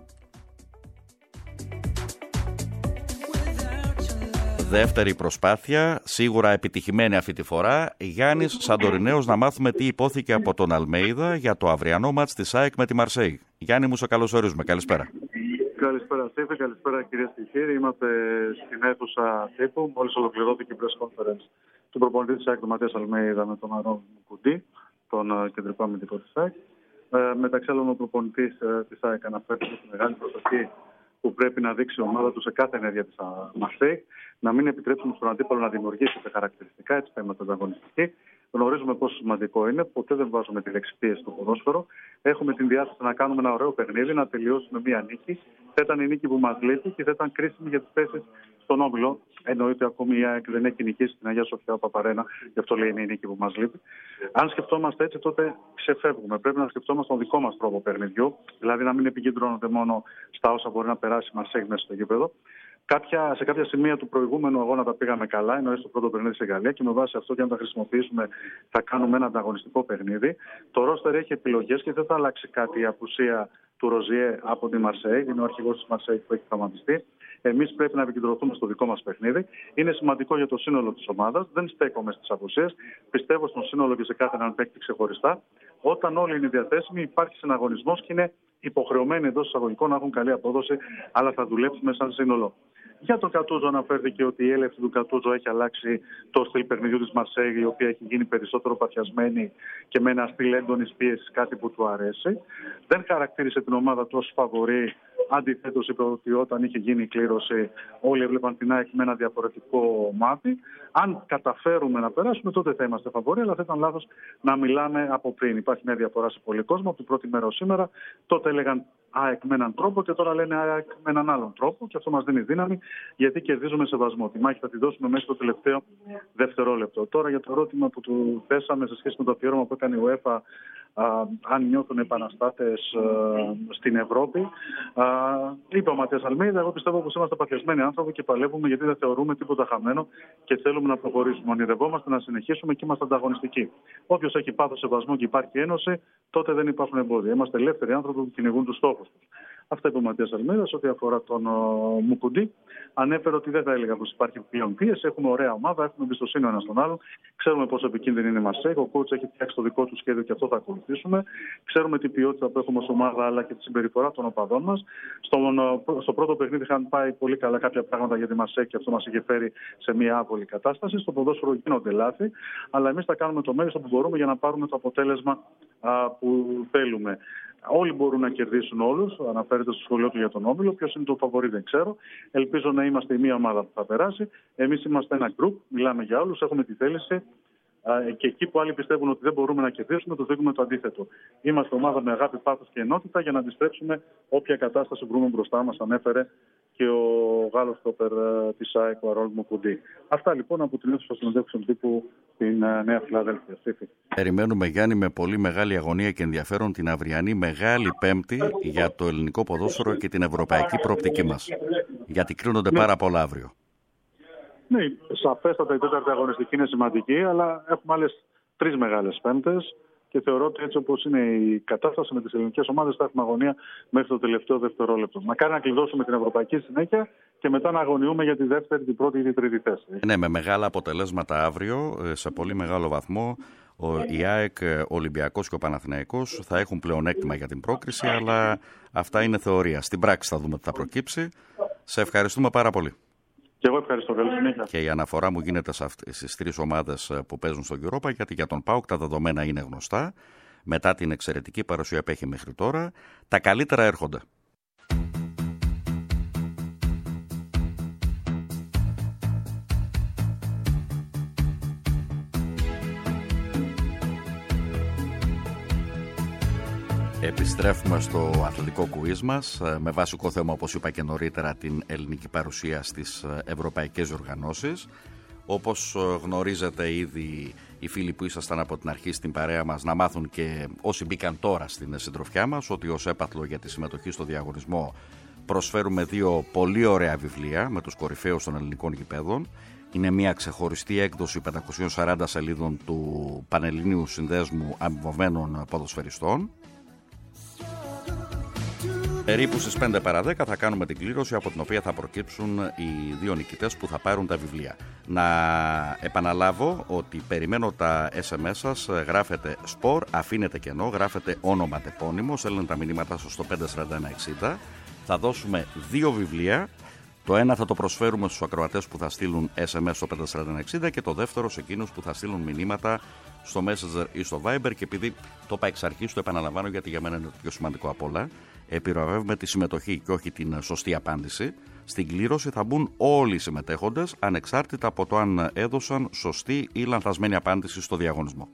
Δεύτερη προσπάθεια, σίγουρα επιτυχημένη αυτή τη φορά. Γιάννης Σαντορινέος, να μάθουμε τι υπόθηκε από τον Αλμέιδα για το αυριανό μάτς της ΑΕΚ με τη Μαρσέιγ. Γιάννη μου, σε καλωσορίζουμε. Καλησπέρα. Καλησπέρα, Στίβε. Καλησπέρα, κυρίες και κύριοι. Είμαστε στην αίθουσα τύπου. Μόλις ολοκληρώθηκε η press conference του προπονητή της ΑΕΚ, του Ματίας Αλμέιδα, με τον Αρών Κουντή, τον κεντρικό αμυντικό της ΑΕΚ. Ε, μεταξύ άλλων, ο προπονητής ε, της ΑΕΚ αναφέρθηκε στη μεγάλη προσοχή που πρέπει να δείξει η ομάδα του σε κάθε ενέργεια της Μαρσέιγ, να μην επιτρέψουμε στον αντίπαλο να δημιουργήσει τα χαρακτηριστικά, έτσι θα είμαστε ανταγωνιστικοί. Γνωρίζουμε πόσο σημαντικό είναι, ποτέ δεν βάζουμε τη λέξη πίεση στο ποδόσφαιρο. Έχουμε την διάθεση να κάνουμε ένα ωραίο παιχνίδι, να τελειώσουμε μία νίκη. Θα ήταν η νίκη που μας λείπει και θα ήταν κρίσιμη για τις θέσεις στον όμιλο. Εννοείται ακόμη η ΑΕΚ δεν έχει νικήσει στην Αγία Σοφιά Παπαρένα, γι' αυτό λέει είναι η νίκη που μας λείπει. Αν σκεφτόμαστε έτσι, τότε ξεφεύγουμε. Πρέπει να σκεφτόμαστε τον δικό μας τρόπο παιχνιδιού, δηλαδή να μην επικεντρώνονται μόνο στα όσα μπορεί να περάσει μας έχει μέσα στο γήπεδο. Κάποια, σε κάποια σημεία του προηγούμενου αγώνα τα πήγαμε καλά, ενώ στο πρώτο παιχνίδι σε Γαλλία, και με βάση αυτό, και αν τα χρησιμοποιήσουμε, θα κάνουμε ένα ανταγωνιστικό παιχνίδι. Το ρόστερ έχει επιλογές και δεν θα αλλάξει κάτι η απουσία του Ροζιέ από τη Μαρσέιγ. Είναι ο αρχηγός της Μαρσέιγ που έχει τραυματιστεί. Εμείς πρέπει να επικεντρωθούμε στο δικό μας παιχνίδι. Είναι σημαντικό για το σύνολο της ομάδας. Δεν στέκομαι στις απουσίες. Πιστεύω στον σύνολο και σε κάθε έναν παίκτη ξεχωριστά. Όταν όλοι είναι διαθέσιμοι, υπάρχει συναγωνισμός και είναι υποχρεωμένοι εντός εισαγωγικών να έχουν καλή απόδοση, αλλά θα δουλέψουμε σαν σύνολο. Για τον Κατούζο αναφέρθηκε ότι η έλευση του Κατούζο έχει αλλάξει το στυλ παιχνιδιού της Μαρσέιγ, η οποία έχει γίνει περισσότερο παθιασμένη και με ένα στυλ έντονης πίεσης, κάτι που του αρέσει. Δεν χαρακτήρισε την ομάδα του ως φαβορί. Αντιθέτως, είπε ότι όταν είχε γίνει η κλήρωση, όλοι έβλεπαν την ΑΕΚ με ένα διαφορετικό μάτι. Αν καταφέρουμε να περάσουμε, τότε θα είμαστε φαβορί, αλλά θα ήταν λάθος να μιλάμε από πριν. Υπάρχει μια διαφορά σε πολύ κόσμο, από την πρώτη μέρα ως σήμερα. Τότε έλεγαν ΑΕΚ με έναν τρόπο και τώρα λένε ΑΕΚ με έναν άλλον τρόπο. Και αυτό μας δίνει δύναμη, γιατί κερδίζουμε σεβασμό. Τη μάχη θα τη δώσουμε μέσα στο τελευταίο δευτερόλεπτο. Τώρα για το ερώτημα που του θέσαμε σε σχέση με το αφιέρωμα που έκανε η UEFA, α, αν νιώθουν επαναστάτες α, στην Ευρώπη. Α, είπε ο Ματίας Αλμέιδα, εγώ πιστεύω πως είμαστε παθιασμένοι άνθρωποι και παλεύουμε, γιατί δεν θεωρούμε τίποτα χαμένο και θέλουμε να προχωρήσουμε. Ονειρευόμαστε να συνεχίσουμε και είμαστε ανταγωνιστικοί. Όποιος έχει πάθος σεβασμό και υπάρχει ένωση, τότε δεν υπάρχουν εμπόδια. Είμαστε ελεύθεροι άνθρωποι που κυνηγούν τους στόχους τους. Αυτά είπε ο Ματίας Αλμέιδα. Ό,τι αφορά τον uh, Μουκουντή, ανέφερε ότι δεν θα έλεγα πως υπάρχει πλέον πίεση. Έχουμε ωραία ομάδα, έχουμε εμπιστοσύνη ο ένας τον άλλον. Ξέρουμε πόσο επικίνδυνη είναι η Μαρσέιγ. Ο coach έχει φτιάξει το δικό του σχέδιο και αυτό θα ακολουθήσουμε. Ξέρουμε την ποιότητα που έχουμε ως ομάδα, αλλά και τη συμπεριφορά των οπαδών μας. Στο, στο πρώτο παιχνίδι είχαν πάει πολύ καλά κάποια πράγματα για τη Μαρσέιγ και αυτό μας είχε φέρει σε μια άβολη κατάσταση. Στο ποδόσφαιρο γίνονται λάθη, αλλά εμείς θα κάνουμε το μέγιστο που μπορούμε για να πάρουμε το αποτέλεσμα α, που θέλουμε. Όλοι μπορούν να κερδίσουν όλους. Αναφέρεται στο σχολείο του για τον Όμιλο. Ποιος είναι το φαβορί δεν ξέρω. Ελπίζω να είμαστε η μία ομάδα που θα περάσει. Εμείς είμαστε ένα γκρουπ. Μιλάμε για όλους. Έχουμε τη θέληση. Και εκεί που άλλοι πιστεύουν ότι δεν μπορούμε να κερδίσουμε, το δείχνουμε το αντίθετο. Είμαστε ομάδα με αγάπη, πάθος και ενότητα για να αντιστρέψουμε όποια κατάσταση βρούμε μπροστά μας. Ανέφερε και ο Γάλλος στόπερ της ΑΕΚ, ο Αρόλ Μουκουντή. Αυτά λοιπόν από την αίθουσα συνεντεύξεων τύπου στην Νέα Φιλαδέλφεια. Περιμένουμε, Γιάννη, με πολύ μεγάλη αγωνία και ενδιαφέρον την αυριανή Μεγάλη Πέμπτη για το ελληνικό ποδόσφαιρο και την ευρωπαϊκή προοπτική μας. Γιατί κρίνονται ναι. πάρα πολλά αύριο. Ναι, σαφέστατα η τέταρτη αγωνιστική είναι σημαντική, αλλά έχουμε άλλες τρεις μεγάλες Πέμπτες. Και θεωρώ ότι έτσι όπως είναι η κατάσταση με τις ελληνικές ομάδες, θα έχουμε αγωνία μέχρι το τελευταίο δευτερόλεπτο. Μακάρι να κλειδώσουμε την ευρωπαϊκή συνέχεια και μετά να αγωνιούμε για τη δεύτερη, την πρώτη ή την τρίτη θέση. Ναι, με μεγάλα αποτελέσματα αύριο, σε πολύ μεγάλο βαθμό. Η ΑΕΚ, ο Ολυμπιακός και ο Παναθηναϊκός θα έχουν πλεονέκτημα για την πρόκριση, αλλά αυτά είναι θεωρία. Στην πράξη θα δούμε τι θα προκύψει. Σε ευχαριστούμε πάρα πολύ. Και εγώ ευχαριστώ. Καλή συνέχεια. Και η αναφορά μου γίνεται στις τρεις ομάδες που παίζουν στο Europa, γιατί για τον ΠΑΟΚ τα δεδομένα είναι γνωστά. Μετά την εξαιρετική παρουσία που έχει μέχρι τώρα, τα καλύτερα έρχονται. Επιστρέφουμε στο αθλητικό κουίζ μας με βασικό θέμα, όπως είπα και νωρίτερα, την ελληνική παρουσία στις ευρωπαϊκές οργανώσεις. Όπως γνωρίζετε ήδη οι φίλοι που ήσασταν από την αρχή στην παρέα μας, να μάθουν και όσοι μπήκαν τώρα στην συντροφιά μας, ότι ως έπαθλο για τη συμμετοχή στο διαγωνισμό προσφέρουμε δύο πολύ ωραία βιβλία με τους κορυφαίους των ελληνικών γηπέδων. Είναι μια ξεχωριστή έκδοση πεντακόσιες σαράντα σελίδων του Πανελληνίου Συνδέσμου Αμοιβωμένων Ποδοσφαιριστών. Περίπου στις πέντε παρά δέκα θα κάνουμε την κλήρωση, από την οποία θα προκύψουν οι δύο νικητές που θα πάρουν τα βιβλία. Να επαναλάβω ότι περιμένω τα ες εμ ες σας, γράφετε σπορ, αφήνετε κενό, γράφετε όνομα τεπώνυμο, στέλνετε τα μηνύματά σας στο πέντε σαράντα ένα εξήντα. Θα δώσουμε δύο βιβλία. Το ένα θα το προσφέρουμε στους ακροατές που θα στείλουν ες εμ ες στο πέντε σαράντα ένα εξήντα και το δεύτερο σε εκείνους που θα στείλουν μηνύματα στο Messenger ή στο Viber. Και επειδή το είπα εξ αρχής, το επαναλαμβάνω γιατί για μένα είναι το πιο σημαντικό απ' όλα, επιβραβεύουμε τη συμμετοχή και όχι την σωστή απάντηση. Στην κλήρωση θα μπουν όλοι οι συμμετέχοντες, ανεξάρτητα από το αν έδωσαν σωστή ή λανθασμένη απάντηση στο διαγωνισμό.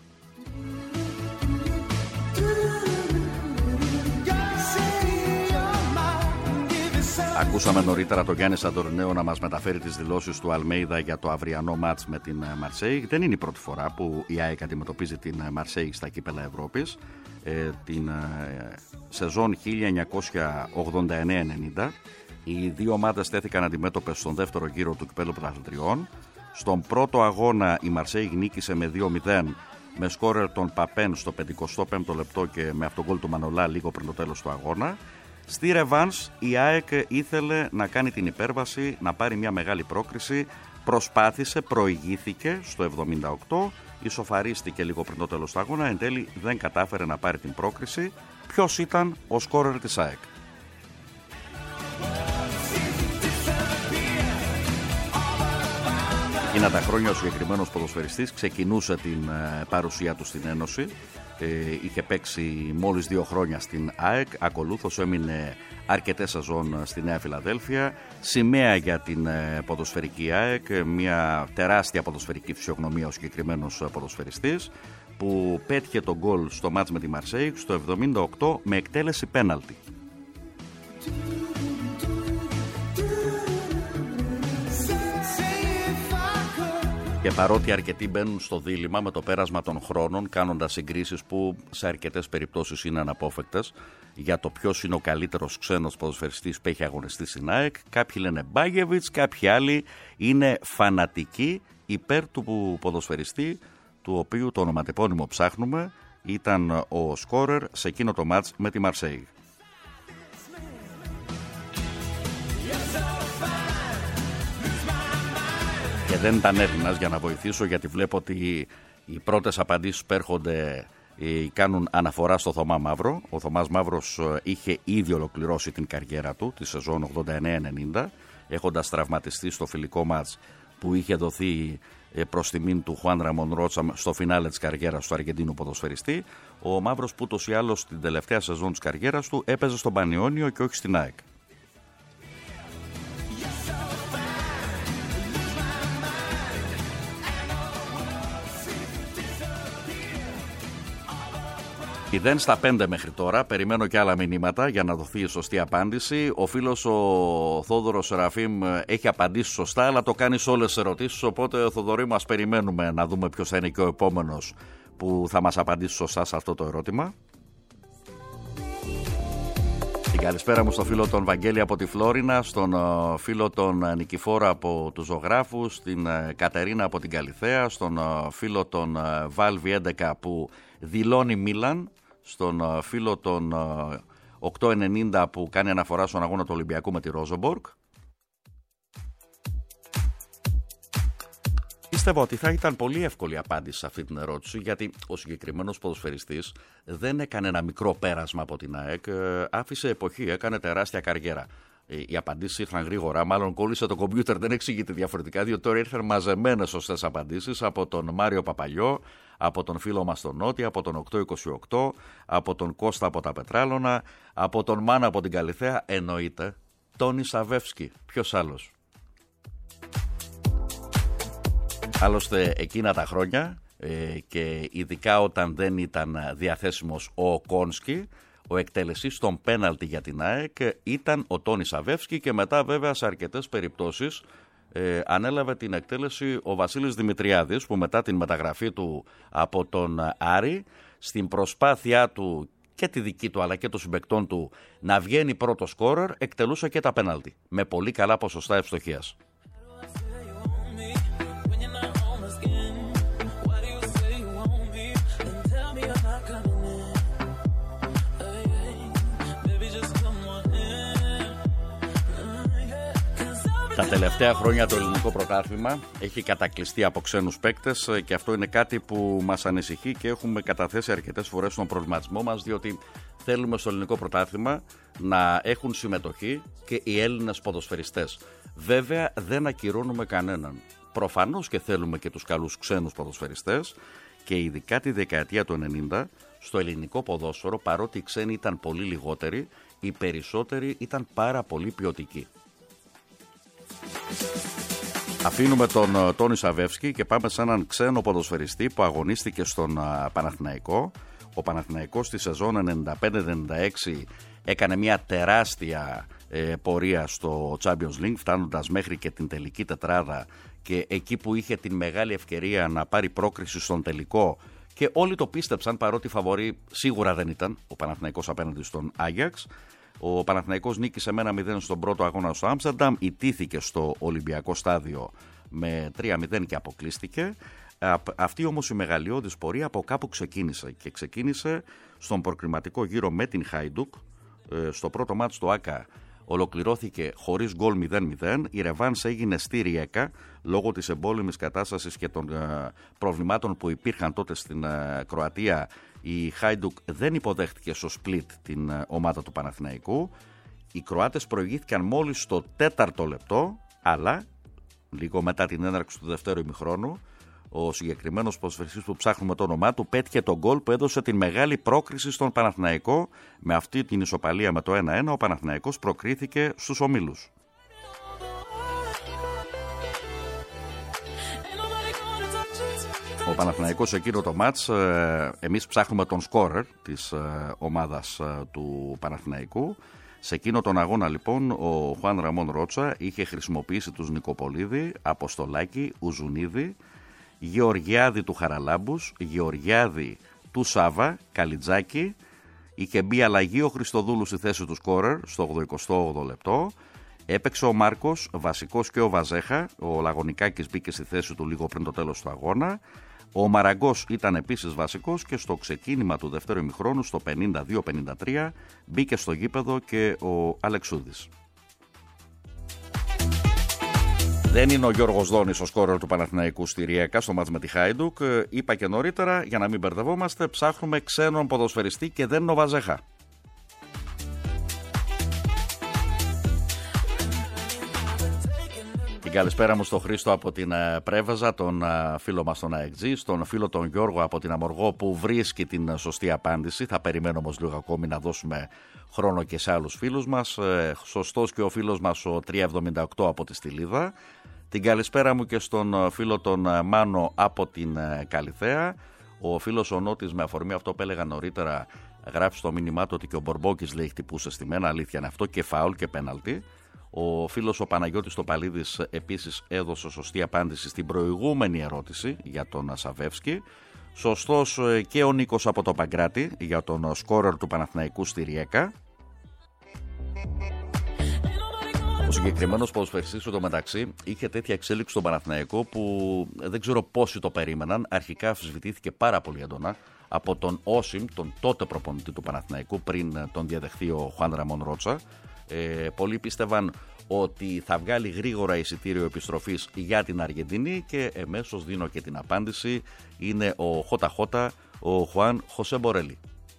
Ακούσαμε νωρίτερα τον Γιάννη Σαντορνέο να μας μεταφέρει τις δηλώσεις του Αλμέιδα για το αυριανό μάτς με την Μαρσέιγ. Δεν είναι η πρώτη φορά που η ΑΕΚ αντιμετωπίζει την Μαρσέιγ στα κύπελα Ευρώπης. Ε, την ε, σεζόν χίλια εννιακόσια ογδόντα εννέα ενενήντα. Οι δύο ομάδες τέθηκαν αντιμέτωπες στον δεύτερο γύρο του κυπέλλου πρωταθλητριών. Στον πρώτο αγώνα η Μαρσέιγ νίκησε με δύο μηδέν με σκόρερ τον Παπέν στο πενηκοστό πέμπτο λεπτό και με αυτογκόλ του Μανολά λίγο πριν το τέλος του αγώνα. Στη ρεβάνς η ΑΕΚ ήθελε να κάνει την υπέρβαση, να πάρει μια μεγάλη πρόκριση. Προσπάθησε, προηγήθηκε στο εβδομήντα οκτώ, ισοφαρίστηκε λίγο πριν το τέλος του αγώνα, εν τέλει δεν κατάφερε να πάρει την πρόκριση. Ποιος ήταν ο σκόρερ της ΑΕΚ? Είναι τα χρόνια ο συγκεκριμένος ποδοσφαιριστής ξεκινούσε την παρουσία του στην Ένωση. Ε, είχε παίξει μόλις δύο χρόνια στην ΑΕΚ, ακολούθως έμεινε αρκετές σεζόν στη Νέα Φιλαδέλφεια. Σημαία για την ε, ποδοσφαιρική ΑΕΚ, μια τεράστια ποδοσφαιρική φυσιογνωμία ο συγκεκριμένος ποδοσφαιριστής, που πέτυχε τον γκολ στο μάτς με τη Μαρσέιγ στο εβδομήντα οκτώ με εκτέλεση πέναλτι. Και παρότι αρκετοί μπαίνουν στο δίλημμα με το πέρασμα των χρόνων, κάνοντας συγκρίσεις που σε αρκετές περιπτώσεις είναι αναπόφευκτες για το ποιος είναι ο καλύτερος ξένος ποδοσφαιριστής που έχει αγωνιστεί στην ΑΕΚ, κάποιοι λένε Μπάγεβιτς, κάποιοι άλλοι είναι φανατικοί υπέρ του ποδοσφαιριστή, του οποίου το ονοματεπώνυμο ψάχνουμε, ήταν ο σκόρερ σε εκείνο το μάτς με τη Μαρσέιγ. Και δεν ήταν Έλληνας, για να βοηθήσω, γιατί βλέπω ότι οι πρώτες απαντήσεις που έρχονται κάνουν αναφορά στο Θωμά Μαύρο. Ο Θωμάς Μαύρος είχε ήδη ολοκληρώσει την καριέρα του τη σεζόν ογδόντα εννέα ενενήντα, έχοντας τραυματιστεί στο φιλικό μάτς που είχε δοθεί προς τιμήν του Χουάν Ραμόν Ρότσα στο φινάλε της καριέρας του Αργεντίνου ποδοσφαιριστή. Ο Μαύρος, που ούτως ή άλλως στην τελευταία σεζόν της καριέρας του έπαιζε στον Πανιόνιο και όχι στην ΑΕΚ. Δεν στα πέντε μέχρι τώρα, περιμένω και άλλα μηνύματα για να δοθεί η σωστή απάντηση. Ο φίλος ο Θόδωρος Σεραφείμ έχει απαντήσει σωστά, αλλά το κάνει σε όλες τις ερωτήσεις, οπότε Θοδωρή μας περιμένουμε να δούμε ποιος θα είναι και ο επόμενος που θα μας απαντήσει σωστά σε αυτό το ερώτημα. Την καλησπέρα μου στο φίλο τον Βαγγέλη από τη Φλόρινα, στον φίλο τον Νικηφόρα από τους Ζωγράφους, την Κατερίνα από την Καλιθέα, στον φίλο τον Βάλβι έντεκα που δηλώνει Μίλαν, στον φίλο τον οκτακόσια ενενήντα που κάνει αναφορά στον αγώνα του Ολυμπιακού με τη Ρόζομπορκ. Πιστεύω ότι θα ήταν πολύ εύκολη απάντηση σε αυτή την ερώτηση, γιατί ο συγκεκριμένος ποδοσφαιριστής δεν έκανε ένα μικρό πέρασμα από την ΑΕΚ, άφησε εποχή, έκανε τεράστια καριέρα. Οι απαντήσεις ήρθαν γρήγορα, μάλλον κόλλησε το κομπιούτερ, δεν εξηγείται διαφορετικά, διότι τώρα ήρθαν μαζεμένες σωστές απαντήσεις από τον Μάριο Παπαλιό, από τον φίλο μας τον Νότι, από τον οκτώ είκοσι οκτώ, από τον Κώστα από τα Πετράλωνα, από τον Μάνα από την Καλιθέα, εννοείται Τόνι Σαβεύσκι, ποιος άλλος. Άλλωστε εκείνα τα χρόνια ε, και ειδικά όταν δεν ήταν διαθέσιμος ο Κόνσκι, ο εκτελεσής των πέναλτι για την ΑΕΚ ήταν ο Τόνι Σαβεύσκι, και μετά βέβαια σε αρκετές περιπτώσεις ε, ανέλαβε την εκτέλεση ο Βασίλης Δημητριάδης, που μετά την μεταγραφή του από τον Άρη, στην προσπάθειά του και τη δική του αλλά και των συμπαικτών του να βγαίνει πρώτο σκόρερ, εκτελούσε και τα πέναλτι με πολύ καλά ποσοστά ευστοχίας. Τα τελευταία χρόνια το ελληνικό πρωτάθλημα έχει κατακλειστεί από ξένους παίκτες, και αυτό είναι κάτι που μας ανησυχεί και έχουμε καταθέσει αρκετές φορές στον προβληματισμό μας, διότι θέλουμε στο ελληνικό πρωτάθλημα να έχουν συμμετοχή και οι Έλληνες ποδοσφαιριστές. Βέβαια δεν ακυρώνουμε κανέναν. Προφανώς και θέλουμε και τους καλούς ξένους ποδοσφαιριστές, και ειδικά τη δεκαετία του ενενήντα στο ελληνικό ποδόσφαιρο, παρότι οι ξένοι ήταν πολύ λιγότεροι, οι περισσότεροι ήταν πάρα πολύ ποιοτικοί. Αφήνουμε τον Τόνι Σαβεύσκι και πάμε σε έναν ξένο ποδοσφαιριστή που αγωνίστηκε στον Παναθηναϊκό. Ο Παναθηναϊκός στη σεζόν ενενήντα πέντε ενενήντα έξι έκανε μια τεράστια ε, πορεία στο Champions League, φτάνοντας μέχρι και την τελική τετράδα, και εκεί που είχε την μεγάλη ευκαιρία να πάρει πρόκριση στον τελικό, και όλοι το πίστεψαν, παρότι φαβορί σίγουρα δεν ήταν ο Παναθηναϊκός απέναντι στον Άγιαξ. Ο Παναθηναϊκός νίκησε με ένα μηδέν στον πρώτο αγώνα στο Άμστερνταμ, ιτήθηκε στο Ολυμπιακό στάδιο με τρία μηδέν και αποκλείστηκε. Αυτή όμως η μεγαλειώδης πορεία από κάπου ξεκίνησε, και ξεκίνησε στον προκριματικό γύρο με την Χάιντουκ. Στο πρώτο μάτς του Άκα ολοκληρώθηκε χωρίς γκολ μηδέν μηδέν. Η ρεβάνς έγινε στη Ριέκα λόγω της εμπόλεμης κατάστασης και των προβλημάτων που υπήρχαν τότε στην Κροατία. Η Χάιντουκ δεν υποδέχτηκε στο σπλίτ την ομάδα του Παναθηναϊκού. Οι Κροάτες προηγήθηκαν μόλις στο τέταρτο λεπτό, αλλά λίγο μετά την έναρξη του δευτέρου ημιχρόνου, ο συγκεκριμένος ποδοσφαιριστής που ψάχνουμε το όνομά του πέτυχε τον γκολ που έδωσε την μεγάλη πρόκριση στον Παναθηναϊκό. Με αυτή την ισοπαλία με το ένα ένα, ο Παναθηναϊκός προκρίθηκε στους ομίλους. Ο Παναθηναϊκός εκείνο το μάτς, εμείς ψάχνουμε τον σκόρερ της ομάδας του Παναθηναϊκού. Σε εκείνο τον αγώνα λοιπόν ο Χουάν Ραμόν Ρότσα είχε χρησιμοποιήσει τους Νικοπολίδη, Αποστολάκη, Ουζουνίδη, Γεωργιάδη του Χαραλάμπους, Γεωργιάδη του Σάβα, Καλιτζάκη. Είχε μπει αλλαγή ο Χριστοδούλου στη θέση του σκόρερ στο ογδοηκοστό όγδοο λεπτό. Έπαιξε ο Μάρκος, βασικός, και ο Βαζέχα. Ο Λαγωνικάκης μπήκε στη θέση του λίγο πριν το τέλος του αγώνα. Ο Μαραγκός ήταν επίσης βασικός και στο ξεκίνημα του δεύτερου ημιχρόνου, στο πενήντα δύο πενήντα τρία, μπήκε στο γήπεδο και ο Αλεξούδης. Δεν είναι ο Γιώργος Δόνης ο σκόρερ του Παναθηναϊκού στη Ριέκα στο μάτς με τη Χάιντουκ. Είπα και νωρίτερα, για να μην μπερδευόμαστε, ψάχνουμε ξένον ποδοσφαιριστή και δεν είναι ο Βαζέχα. Την καλησπέρα μου στον Χρήστο από την Πρέβεζα, τον φίλο μας τον ΑΕΚΤΖΙ, στον φίλο τον Γιώργο από την Αμοργό που βρίσκει την σωστή απάντηση. Θα περιμένω όμως λίγο ακόμη να δώσουμε χρόνο και σε άλλους φίλους μας. Σωστός και ο φίλος μας ο τριακόσια εβδομήντα οκτώ από τη Στυλίδα. Την καλησπέρα μου και στον φίλο τον Μάνο από την Καλιθέα. Ο φίλος ο Νότης, με αφορμή αυτό που έλεγα νωρίτερα, γράφει στο μήνυμά του ότι και ο Μπορμπόκης, λέει, χτυπούσε στη μένα. Αλήθεια είναι αυτό, και φάουλ και πέναλτι. Ο φίλος ο Παναγιώτης Τοπαλίδης επίσης έδωσε σωστή απάντηση στην προηγούμενη ερώτηση για τον Σαβεύσκι. Σωστός και ο Νίκος από το Παγκράτη για τον σκόρερ του Παναθηναϊκού στη Ριέκα. Ο συγκεκριμένος ποδοσφαιριστής στο μεταξύ είχε τέτοια εξέλιξη στον Παναθηναϊκό που δεν ξέρω πόσοι το περίμεναν. Αρχικά αμφισβητήθηκε πάρα πολύ έντονα από τον Όσιμ, τον τότε προπονητή του Παναθηναϊκού, πριν τον διαδεχθεί ο Χουάν Ραμόν Ρότσα. Ε, πολλοί πίστευαν ότι θα βγάλει γρήγορα εισιτήριο επιστροφής για την Αργεντινή και εμέσως δίνω και την απάντηση. Είναι ο Χότα Χότα, ο Χουάν Χωσέ Μπορέλη.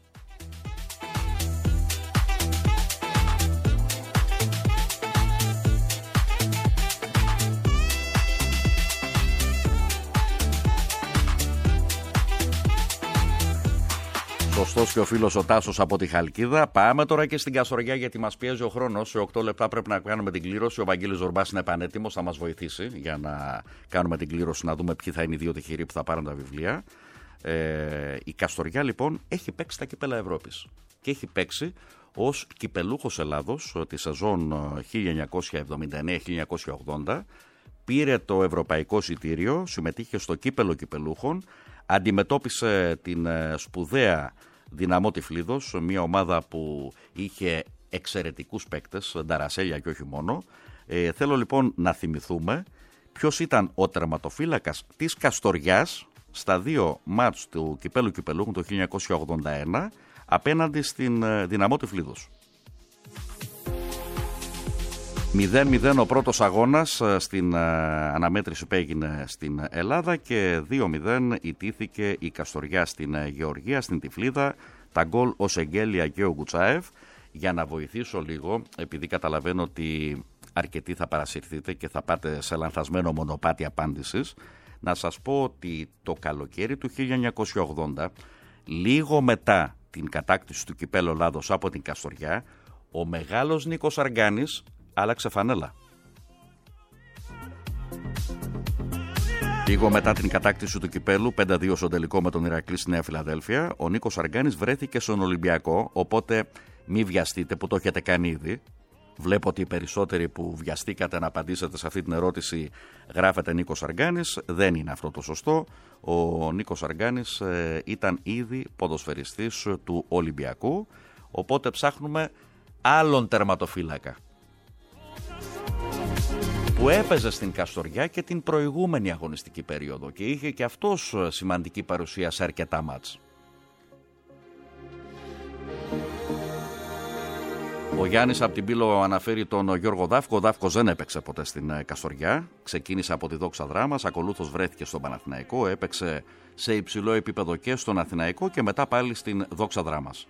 Σωστός και ο φίλος ο Τάσος από τη Χαλκίδα. Πάμε τώρα και στην Καστοριά, γιατί μας πιέζει ο χρόνος. Σε οκτώ λεπτά πρέπει να κάνουμε την κλήρωση. Ο Βαγγέλης Ζορμπάς είναι επανέτοιμος, θα μας βοηθήσει για να κάνουμε την κλήρωση, να δούμε ποιοι θα είναι οι δύο τυχεροί που θα πάρουν τα βιβλία. Ε, η Καστοριά λοιπόν έχει παίξει τα κύπελα Ευρώπης και έχει παίξει ως κυπελούχος Ελλάδος τη σεζόν χίλια εννιακόσια εβδομήντα εννέα χίλια εννιακόσια ογδόντα. Πήρε το ευρωπαϊκό εισιτήριο, συμμετείχε στο κύπελο κυπελούχων, αντιμετώπισε την σπουδαία Δυναμό Τυφλίδος, μια ομάδα που είχε εξαιρετικούς παίκτες, Νταρασέλια και όχι μόνο. Ε, θέλω λοιπόν να θυμηθούμε ποιος ήταν ο τερματοφύλακας της Καστοριάς στα δύο μάτς του κυπέλου κυπελούχων το χίλια εννιακόσια ογδόντα ένα απέναντι στην Δυναμό Τυφλίδος. μηδέν μηδέν ο πρώτος αγώνας στην αναμέτρηση που έγινε στην Ελλάδα και δύο μηδέν ιτήθηκε η Καστοριά στην Γεωργία, στην Τυφλίδα. Τα γκολ ο Σεγγέλια και ο Γκουτσάεφ. Για να βοηθήσω λίγο, επειδή καταλαβαίνω ότι αρκετοί θα παρασυρθείτε και θα πάτε σε λανθασμένο μονοπάτι απάντησης, να σας πω ότι το καλοκαίρι του χίλια εννιακόσια ογδόντα, λίγο μετά την κατάκτηση του κυπέλλου Ελλάδος από την Καστοριά, ο μεγάλος Νίκος Αργάνης άλλαξε φανέλα. Λίγο μετά την κατάκτηση του κυπέλου, πέντε δύο στον τελικό με τον Ηρακλή στη Νέα Φιλαδέλφια, ο Νίκος Αργάνης βρέθηκε στον Ολυμπιακό, οπότε μη βιαστείτε που το έχετε κάνει ήδη. Βλέπω ότι οι περισσότεροι που βιαστήκατε να απαντήσετε σε αυτή την ερώτηση γράφετε Νίκος Αργάνης. Δεν είναι αυτό το σωστό. Ο Νίκος Αργάνης ε, ήταν ήδη ποδοσφαιριστής του Ολυμπιακού, οπότε ψάχνουμε άλλον τερματοφύλακα που έπαιζε στην Καστοριά και την προηγούμενη αγωνιστική περίοδο και είχε και αυτός σημαντική παρουσία σε αρκετά μάτς. Ο Γιάννης από την Πύλο αναφέρει τον Γιώργο Δάφκο. Ο Δάφκος δεν έπαιξε ποτέ στην Καστοριά. Ξεκίνησε από τη Δόξα Δράμας, ακολούθως βρέθηκε στον Παναθηναϊκό, έπαιξε σε υψηλό επίπεδο και στον Αθηναϊκό και μετά πάλι στην Δόξα Δράμας.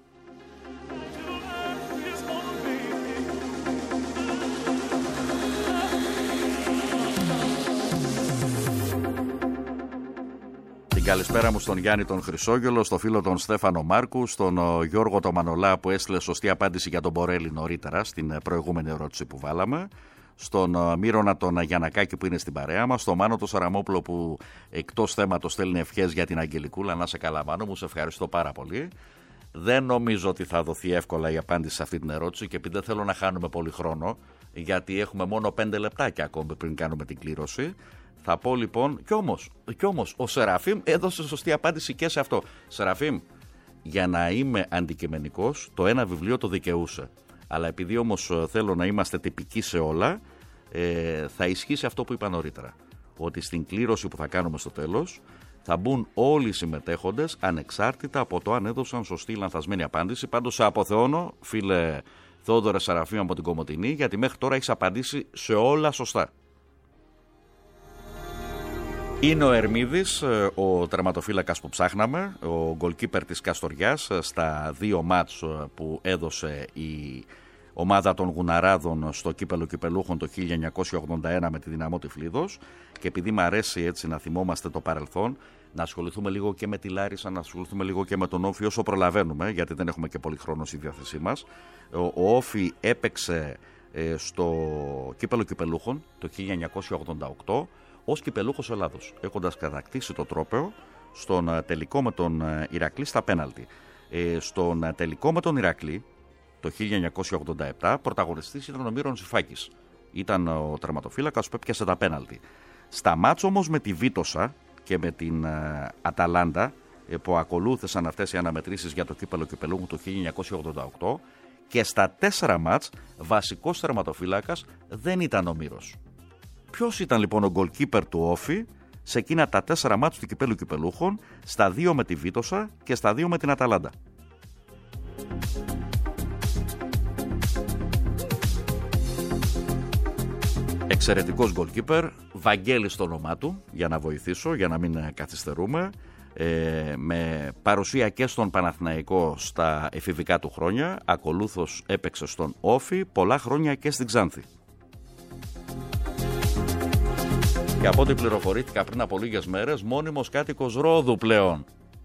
Την καλησπέρα μου στον Γιάννη τον Χρυσόγελο, στον φίλο τον Στέφανο Μάρκου, στον Γιώργο τον Μανολά που έστειλε σωστή απάντηση για τον Μπορέλη νωρίτερα στην προηγούμενη ερώτηση που βάλαμε, στον Μύρονα τον Γιανακάκη που είναι στην παρέα μας, στον Μάνο τον Σαραμόπουλο που εκτός θέματος στέλνει ευχές για την Αγγελικούλα. Να σε καλά Μάνο μου, σε ευχαριστώ πάρα πολύ. Δεν νομίζω ότι θα δοθεί εύκολα η απάντηση σε αυτή την ερώτηση και επειδή δεν θέλω να χάνουμε πολύ χρόνο, γιατί έχουμε μόνο πέντε λεπτάκια ακόμη πριν κάνουμε την κλήρωση, Θα πω λοιπόν, κι όμως, κι όμως ο Σεραφείμ έδωσε σωστή απάντηση και σε αυτό. Σεραφείμ, για να είμαι αντικειμενικός, το ένα βιβλίο το δικαιούσε. Αλλά επειδή όμως θέλω να είμαστε τυπικοί σε όλα, ε, θα ισχύσει αυτό που είπα νωρίτερα. Ότι στην κλήρωση που θα κάνουμε στο τέλος, θα μπουν όλοι οι συμμετέχοντες ανεξάρτητα από το αν έδωσαν σωστή ή λανθασμένη απάντηση. Πάντως σε αποθεώνω, φίλε Θόδωρε Σεραφείμ από την Κομοτηνή, γιατί μέχρι τώρα έχεις απαντήσει σε όλα σωστά. Είναι ο Ερμίδης, ο τερματοφύλακας που ψάχναμε, ο γκολκίπερ της Καστοριάς, στα δύο μάτς που έδωσε η ομάδα των Γουναράδων στο κύπελο κυπελούχων το χίλια εννιακόσια ογδόντα ένα με τη Δυναμό Τυφλίδος, και επειδή μου αρέσει έτσι να θυμόμαστε το παρελθόν, να ασχοληθούμε λίγο και με τη Λάρισα, να ασχοληθούμε λίγο και με τον Όφη όσο προλαβαίνουμε, γιατί δεν έχουμε και πολύ χρόνο στη διάθεσή μας. Ο, ο Όφη έπαιξε ε, στο κύπελο κυπελούχων το χίλια εννιακόσια ογδόντα οκτώ ως κυπελούχος Ελλάδος, έχοντας κατακτήσει το τρόπαιο στον τελικό με τον Ηρακλή στα πέναλτι. Ε, στον τελικό με τον Ηρακλή το χίλια εννιακόσια ογδόντα επτά πρωταγωνιστής ήταν ο Μύρον Ζιφάκης. Ήταν ο τερματοφύλακας που έπιασε τα πέναλτι. Στα μάτς όμως με τη Βίτοσα και με την uh, Αταλάντα, ε, που ακολούθησαν αυτές οι αναμετρήσεις για το κύπελο κυπελούχου το χίλια εννιακόσια ογδόντα οκτώ, και στα τέσσερα μάτς βασικός τερματοφύλακας δεν ήταν ο Μύρος. Ποιος ήταν λοιπόν ο γκολκίπερ του Όφη σε εκείνα τα τέσσερα μάτς του κυπέλου κυπελούχων, στα δύο με τη Βίτοσα και στα δύο με την Αταλάντα? Εξαιρετικός γκολκίπερ, Βαγγέλης το όνομά του, για να βοηθήσω, για να μην καθυστερούμε, ε, με παρουσία και στον Παναθηναϊκό στα εφηβικά του χρόνια, ακολούθως έπαιξε στον Όφη, πολλά χρόνια και στην Ξάνθη. Και από ό,τι πληροφορήθηκα πριν από λίγες μέρες, μόνιμος κάτοικος Ρόδου πλέον.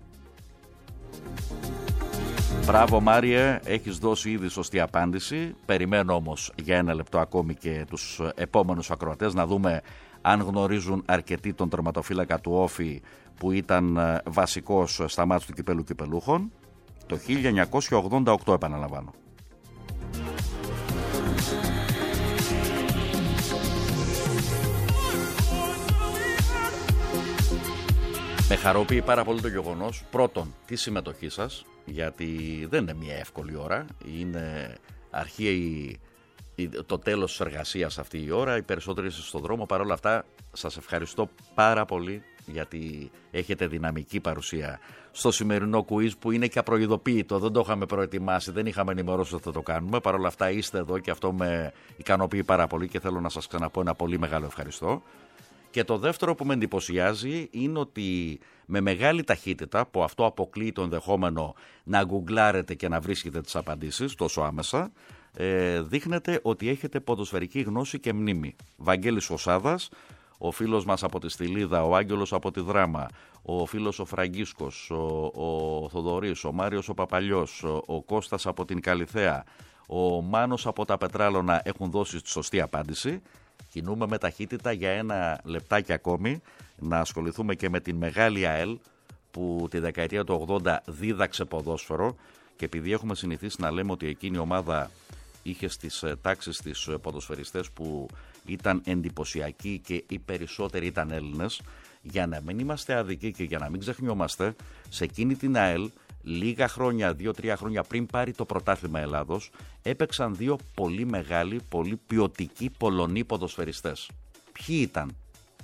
Μπράβο Μάριε, έχεις δώσει ήδη σωστή απάντηση. Περιμένω όμως για ένα λεπτό ακόμη και τους επόμενους ακροατές να δούμε αν γνωρίζουν αρκετοί τον τερματοφύλακα του Όφη που ήταν βασικός στα μάτς του κυπέλου κυπελούχων το χίλια εννιακόσια ογδόντα οκτώ, επαναλαμβάνω. Με χαροποιεί πάρα πολύ το γεγονός, πρώτον, τη συμμετοχή σας, γιατί δεν είναι μια εύκολη ώρα, είναι αρχή το τέλος της εργασίας αυτή η ώρα, οι περισσότεροι είστε στον δρόμο. Παρ' όλα αυτά σας ευχαριστώ πάρα πολύ, γιατί έχετε δυναμική παρουσία στο σημερινό quiz που είναι και απροειδοποίητο, δεν το είχαμε προετοιμάσει, δεν είχαμε ενημερώσει ότι θα το κάνουμε. Παρ' όλα αυτά είστε εδώ και αυτό με ικανοποιεί πάρα πολύ και θέλω να σας ξαναπώ ένα πολύ μεγάλο ευχαριστώ. Και το δεύτερο που με εντυπωσιάζει είναι ότι με μεγάλη ταχύτητα, που αυτό αποκλείει το ενδεχόμενο να γκουγκλάρετε και να βρίσκετε τις απαντήσεις τόσο άμεσα, ε, δείχνετε ότι έχετε ποδοσφαιρική γνώση και μνήμη. Βαγγέλης Οσάδας, ο φίλος μας από τη Στυλίδα, ο Άγγελος από τη Δράμα, ο φίλος ο Φραγκίσκος, ο, ο Θοδωρής, ο Μάριος ο Παπαλιός, ο, ο Κώστας από την Καλιθέα, ο Μάνος από τα Πετράλωνα έχουν δώσει τη σωστή απάντηση. Κινούμε με ταχύτητα για ένα λεπτάκι ακόμη να ασχοληθούμε και με την μεγάλη ΑΕΛ που τη δεκαετία του ογδόντα δίδαξε ποδόσφαιρο, και επειδή έχουμε συνηθίσει να λέμε ότι εκείνη η ομάδα είχε στις τάξεις της ποδοσφαιριστές που ήταν εντυπωσιακοί και οι περισσότεροι ήταν Έλληνες, για να μην είμαστε αδικοί και για να μην ξεχνιόμαστε, σε εκείνη την ΑΕΛ λίγα χρόνια, δύο-τρία χρόνια πριν πάρει το πρωτάθλημα Ελλάδος, έπαιξαν δύο πολύ μεγάλοι, πολύ ποιοτικοί Πολωνοί ποδοσφαιριστές. Ποιοι ήταν?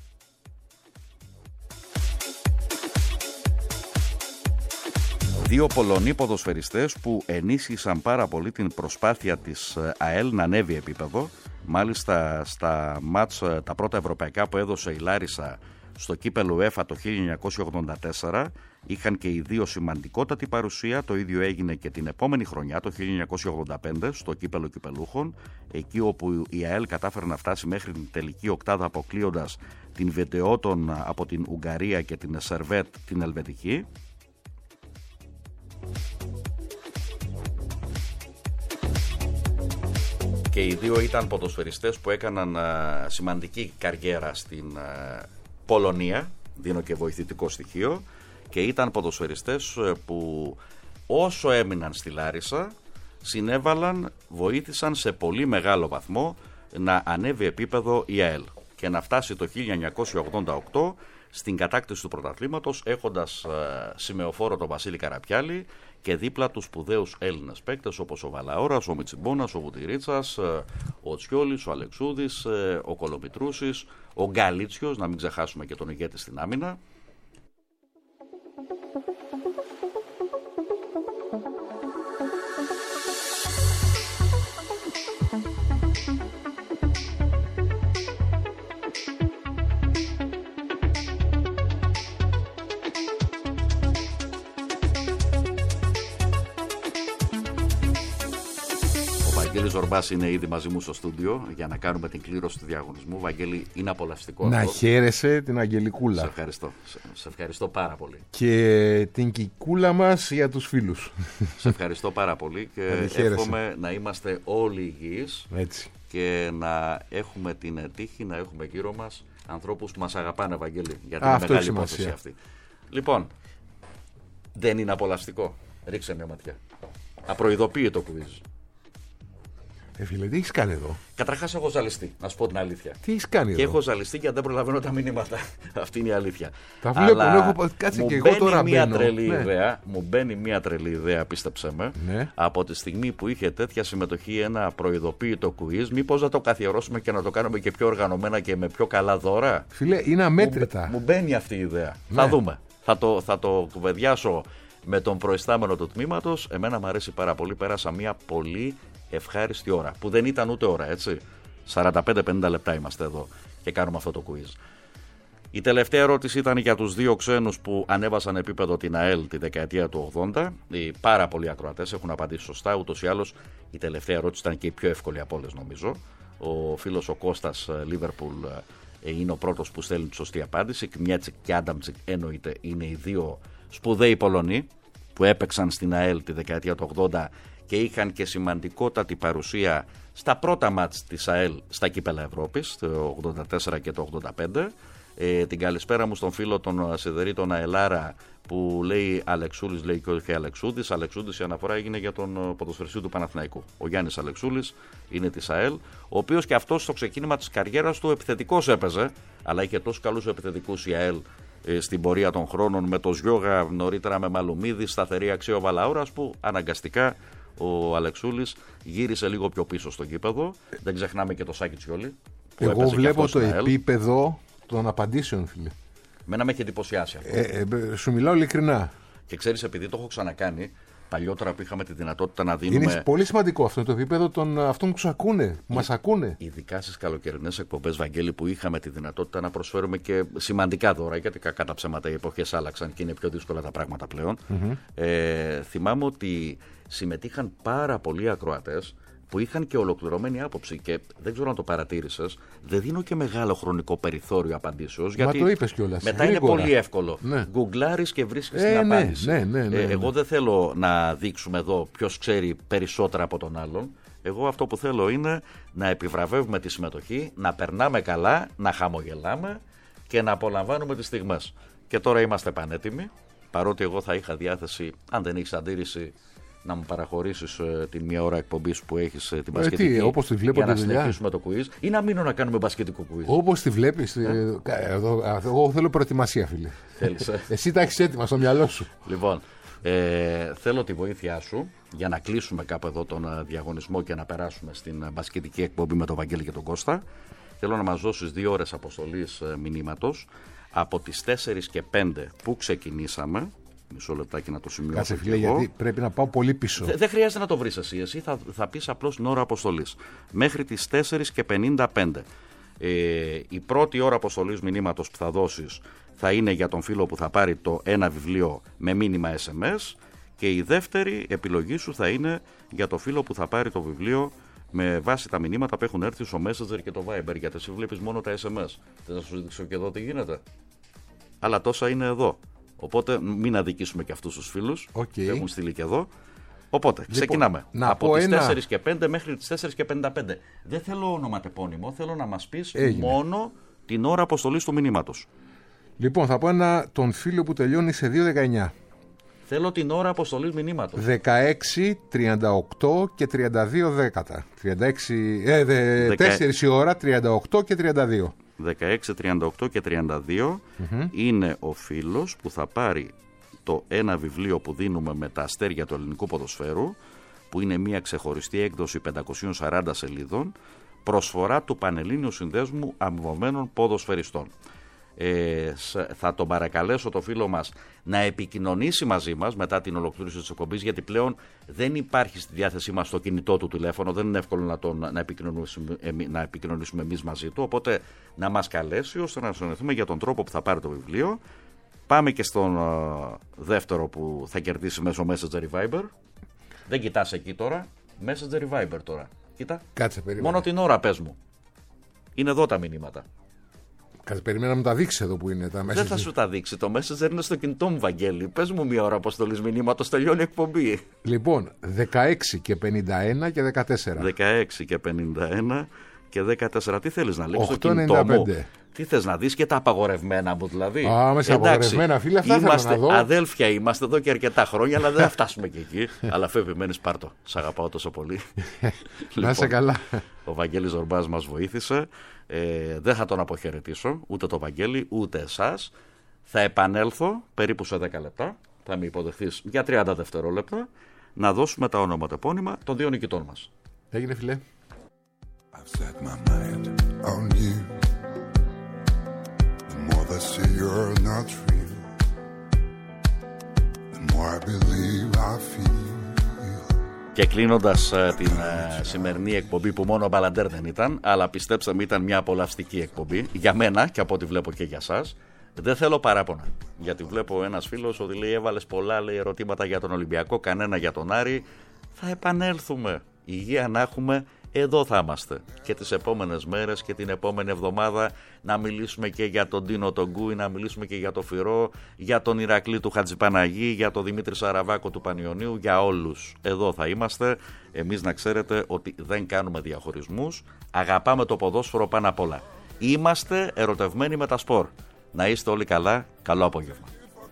Δύο Πολωνοί ποδοσφαιριστές που ενίσχυσαν πάρα πολύ την προσπάθεια της ΑΕΛ να ανέβει επίπεδο. Μάλιστα στα μάτς τα πρώτα ευρωπαϊκά που έδωσε η Λάρισα στο κύπελο UEFA το χίλια εννιακόσια ογδόντα τέσσερα είχαν και οι δύο σημαντικότατη παρουσία. Το ίδιο έγινε και την επόμενη χρονιά, το χίλια εννιακόσια ογδόντα πέντε, στο κύπελο κυπελούχων, εκεί όπου η ΑΕΛ κατάφερε να φτάσει μέχρι την τελική οκτάδα, αποκλείοντας την Βετεότον από την Ουγγαρία και την Σερβέτ την Ελβετική. Και οι δύο ήταν ποδοσφαιριστές που έκαναν α, σημαντική καριέρα στην α, Πολωνία, δίνω και βοηθητικό στοιχείο, και ήταν ποδοσφαιριστές που όσο έμειναν στη Λάρισα συνέβαλαν, βοήθησαν σε πολύ μεγάλο βαθμό να ανέβει επίπεδο η ΑΕΛ. και να φτάσει το χίλια εννιακόσια ογδόντα οκτώ στην κατάκτηση του πρωταθλήματος, έχοντας ε, σημεοφόρο τον Βασίλη Καραπιάλη και δίπλα τους σπουδαίους Έλληνες παίκτες όπως ο Βαλαώρας, ο Μιτσιμπόνας, ο Βουτυρίτσας, ε, ο Τσιόλης, ο Αλεξούδης, ε, ο Κολομητρούσης, ο Γκαλίτσιος, να μην ξεχάσουμε και τον ηγέτη στην άμυνα. Ο Βαγγέλης Ζορμπάς είναι ήδη μαζί μου στο στούντιο για να κάνουμε την κλήρωση του διαγωνισμού. Βαγγέλη, είναι απολαυστικό. Να αυτό. χαίρεσαι την Αγγελικούλα. Σε ευχαριστώ. Σε, σε ευχαριστώ πάρα πολύ. Και την Κικούλα μας για τους φίλους. Σε ευχαριστώ πάρα πολύ και εύχομαι να είμαστε όλοι υγιείς. Έτσι. Και να έχουμε την τύχη να έχουμε γύρω μας ανθρώπους που μας αγαπάνε, Βαγγέλη, γιατί Α, είναι αυτό μεγάλη έχει υπόθεση σημασία. αυτή. Λοιπόν, δεν είναι απολαυστικό. Ρίξε μια ματιά. Απροειδοποίητο κουβίζ. Ε, φίλε, τι έχεις κάνει εδώ? Καταρχάς έχω ζαλιστεί, να σου πω την αλήθεια. Τι έχεις κάνει Και εδώ? έχω ζαλιστεί γιατί δεν προλαβαίνω τα μηνύματα. Αυτή είναι η αλήθεια. Τα βλέπω, Αλλά έχω κάτσει μου και εγώ τώρα μια μπαίνω. τρελή Ναι. ιδέα, μου μπαίνει μια τρελή ιδέα, πίστεψέ με, Ναι. από τη στιγμή που είχε τέτοια συμμετοχή ένα προειδοποίητο quiz, μήπως να το καθιερώσουμε και να το κάνουμε και πιο οργανωμένα και με πιο καλά δώρα. Φίλε, είναι αμέτρητα. Μου, μου μπαίνει αυτή η ιδέα. Ναι. Θα δούμε. Θα το, θα το κουβεντιάσω με τον προϊστάμενο του τμήματος. Εμένα μου αρέσει πάρα πολύ. Πέρασα μια πολύ ευχάριστη ώρα. Που δεν ήταν ούτε ώρα, έτσι. σαράντα πέντε με πενήντα λεπτά είμαστε εδώ και κάνουμε αυτό το quiz. Η τελευταία ερώτηση ήταν για τους δύο ξένους που ανέβασαν επίπεδο την ΑΕΛ τη δεκαετία του ογδόντα. Οι πάρα πολλοί ακροατές έχουν απαντήσει σωστά. Ούτως ή άλλως η τελευταία ερώτηση ήταν και η πιο εύκολη από όλες, νομίζω. Ο φίλος ο Κώστας Λίβερπουλ είναι ο πρώτος που στέλνει τη σωστή απάντηση. Κμιέτσικ και Άνταμτσικ εννοείται είναι οι δύο σπουδαίοι Πολωνοί που έπαιξαν στην ΑΕΛ τη δεκαετία του ογδόντα και είχαν και σημαντικότατη παρουσία στα πρώτα μάτς της ΑΕΛ στα κύπελα Ευρώπης, το ογδόντα τέσσερα και το ογδόντα πέντε. Ε, την καλησπέρα μου στον φίλο τον Σιδερή, τον Αελάρα, που λέει Αλεξούλης, λέει και όχι Αλεξούδης. Αλεξούδης η αναφορά έγινε για τον ποδοσφαιριστή του Παναθηναϊκού. Ο Γιάννης Αλεξούλης είναι της ΑΕΛ, ο οποίος και αυτός στο ξεκίνημα της καριέρας του επιθετικός έπαιζε, αλλά είχε τόσους καλούς επιθετικούς η ΑΕΛ ε, στην πορεία των χρόνων, με το Σιώγα, νωρίτερα με Μαλουμίδη, σταθερή αξία ο Βαλαώρας, που αναγκαστικά ο Αλεξούλης γύρισε λίγο πιο πίσω στο γήπεδο. Δεν ξεχνάμε και το Σάκη Τσιόλη. Εγώ βλέπω το επίπεδο των απαντήσεων, φίλε. Μένα με έχει εντυπωσιάσει αυτό. Ε, ε, σου μιλάω ειλικρινά. Και ξέρεις, επειδή το έχω ξανακάνει παλιότερα που είχαμε τη δυνατότητα να δίνουμε. Είναι πολύ σημαντικό αυτό το επίπεδο των αυτών που τους ακούνε, που μας ακούνε. Ειδικά στις καλοκαιρινές εκπομπές, Βαγγέλη, που είχαμε τη δυνατότητα να προσφέρουμε και σημαντικά δώρα, γιατί κακά τα ψέματα οι εποχές άλλαξαν και είναι πιο δύσκολα τα πράγματα πλέον. Mm-hmm. Ε, θυμάμαι ότι συμμετείχαν πάρα πολλοί ακροατές που είχαν και ολοκληρωμένη άποψη και δεν ξέρω αν το παρατήρησες, δεν δίνω και μεγάλο χρονικό περιθώριο απαντήσεως. Μα το είπες κιόλας. Μετά γρήγορα. Είναι πολύ εύκολο. Ναι. Γκουγκλάρεις και βρίσκεις ε, την ναι, απάντηση. Ναι, ναι, ναι, ε, ναι. Εγώ δεν θέλω να δείξουμε εδώ ποιος ξέρει περισσότερα από τον άλλον. Εγώ αυτό που θέλω είναι να επιβραβεύουμε τη συμμετοχή, να περνάμε καλά, να χαμογελάμε και να απολαμβάνουμε τις στιγμές. Και τώρα είμαστε πανέτοιμοι, παρότι εγώ θα είχα διάθεση, αν δεν έχεις αντίρρηση, να μου παραχωρήσεις ε, την μία ώρα εκπομπής που έχεις ε, την μπασκετική, ε, όπως τη βλέπω για να τη δουλειά. συνεχίσουμε το quiz, ή να μείνω να κάνουμε μπασκετικό quiz. Όπως τη βλέπεις, ε? ε, εδώ, εγώ θέλω προετοιμασία, φίλε. Θέλεις, ε? Εσύ τα έχεις έτοιμα στο μυαλό σου. Λοιπόν, ε, θέλω τη βοήθειά σου για να κλείσουμε κάπου εδώ τον ε, διαγωνισμό και να περάσουμε στην ε, μπασκετική εκπομπή με τον Βαγγέλη και τον Κώστα. Θέλω να μας δώσεις δύο ώρες αποστολής ε, μηνύματος από τις τέσσερις και πέντε που ξεκινήσαμε. Μισό λεπτάκι να το σημειώσω. Κάτσε, φίλε, γιατί πρέπει να πάω πολύ πίσω. Δεν δε χρειάζεται να το βρεις εσύ. Εσύ θα, θα πεις απλώς την ώρα αποστολής. Μέχρι τις τέσσερις και πενήντα πέντε. Ε, η πρώτη ώρα αποστολής μηνύματος που θα δώσεις θα είναι για τον φίλο που θα πάρει το ένα βιβλίο με μήνυμα ες εμ ες, και η δεύτερη επιλογή σου θα είναι για το φίλο που θα πάρει το βιβλίο με βάση τα μηνύματα που έχουν έρθει στο Messenger και το Viber. Γιατί εσύ βλέπεις μόνο τα ες εμ ες. Δεν θα σου δείξω και εδώ τι γίνεται. Αλλά τόσα είναι εδώ. Οπότε μην αδικήσουμε και αυτούς τους φίλους okay. που έχουν στείλει και εδώ. Οπότε λοιπόν, ξεκινάμε από τις ένα... τέσσερις και πέντε μέχρι τις τέσσερις και πενήντα πέντε. Δεν θέλω ονοματεπώνυμο, θέλω να μας πεις Έγινε. μόνο την ώρα αποστολής του μηνύματος. Λοιπόν, θα πω ένα τον φίλο που τελειώνει σε δύο δεκαεννιά. Θέλω την ώρα αποστολής μηνύματος. δεκαέξι, τριάντα οκτώ και τριάντα δύο δέκατα. τριάντα έξι, ε, δε, Δεκα... τέσσερις η ώρα, τριάντα οκτώ και τριάντα δύο. δεκαέξι, τριάντα οκτώ και τριάντα δύο mm-hmm. είναι ο φίλος που θα πάρει το ένα βιβλίο που δίνουμε με τα αστέρια του ελληνικού ποδοσφαίρου, που είναι μια ξεχωριστή έκδοση πεντακόσιες σαράντα σελίδων, προσφορά του Πανελλήνιου Συνδέσμου Αμοιβωμένων Ποδοσφαιριστών. Ε, θα τον παρακαλέσω το φίλο μας να επικοινωνήσει μαζί μας μετά την ολοκλήρωση της εκπομπής, γιατί πλέον δεν υπάρχει στη διάθεσή μας το κινητό του τηλέφωνο, δεν είναι εύκολο να, τον, να, επικοινωνήσουμε, να επικοινωνήσουμε εμείς μαζί του, οπότε να μας καλέσει ώστε να συνοηθούμε για τον τρόπο που θα πάρει το βιβλίο. Πάμε και στον uh, δεύτερο που θα κερδίσει μέσω Messenger Viber. Δεν κοιτάς εκεί τώρα, Messenger Viber τώρα. Κοίτα. Κάτσε, περίμενε. Μόνο την ώρα πες μου. Είναι εδώ τα μηνύματα. Κάτσε, περίμενα να μου τα δείξει εδώ που είναι τα Messenger. Δεν θα σου τα δείξει. Το Messenger είναι στο κινητό μου, Βαγγέλη. Πες μου μία ώρα αποστολής μηνύματος, τελειώνει η εκπομπή. Λοιπόν, δεκαέξι και πενήντα ένα και δεκατέσσερα. δεκαέξι και πενήντα ένα και δεκατέσσερα. Τι θέλεις να λέξεις στο κινητό μου? Τι θες να δεις και τα απαγορευμένα μου δηλαδή? Α, με σε απαγορευμένα φίλε, αυτά είμαστε, θέλω να δω. Αδέλφια είμαστε εδώ και αρκετά χρόνια, αλλά δεν θα φτάσουμε και εκεί. Αλλά φεύγει, μένεις πάρτο. Σ' αγαπάω τόσο πολύ. Να είσαι καλά. Ο Βαγγέλης Ζορμπάς μας βοήθησε. Ε, δεν θα τον αποχαιρετήσω, ούτε το Βαγγέλη, ούτε εσάς. Θα επανέλθω περίπου σε δέκα λεπτά. Θα με υποδεχθείς για τριάντα δευτερόλεπτα να δώσουμε τα ονόματα επώνυμα των δύο νικητών μας. Έγινε φίλε. I've set my mind on you. The more they say you're not real, the more I believe I feel. Και κλείνοντας uh, την uh, σημερινή εκπομπή, που μόνο μπαλαντέρ δεν ήταν, αλλά πιστέψτε με ήταν μια απολαυστική εκπομπή για μένα και από ό,τι βλέπω και για σας. Δεν θέλω παράπονα, γιατί βλέπω ένας φίλος ότι λέει έβαλες πολλά λέει, ερωτήματα για τον Ολυμπιακό, κανένα για τον Άρη. Θα επανέλθουμε, υγεία να έχουμε. Εδώ θα είμαστε και τις επόμενες μέρες και την επόμενη εβδομάδα να μιλήσουμε και για τον Τίνο τον Γκούι, να μιλήσουμε και για τον Φυρό, για τον Ηρακλή του Χατζηπαναγή, για τον Δημήτρη Σαραβάκο του Πανιωνίου, για όλους. Εδώ θα είμαστε. Εμείς να ξέρετε ότι δεν κάνουμε διαχωρισμούς, αγαπάμε το ποδόσφαιρο πάνω απ' όλα. Είμαστε ερωτευμένοι με τα σπορ. Να είστε όλοι καλά, καλό απόγευμα.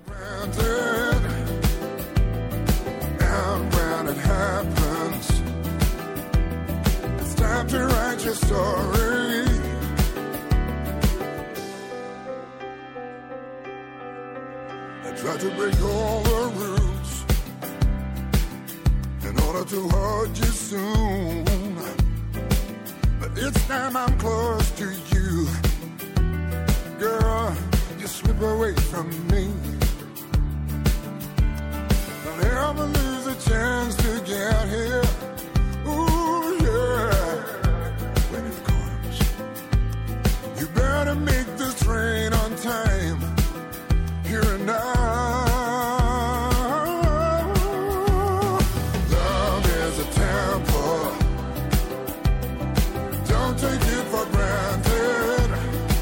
Time to write your story. I tried to break all the rules in order to hold you soon, but each time I'm close to you, girl, you slip away from me. Don't ever lose a chance to get here. To make this train on time, here and now. Love is a temple, don't take it for granted.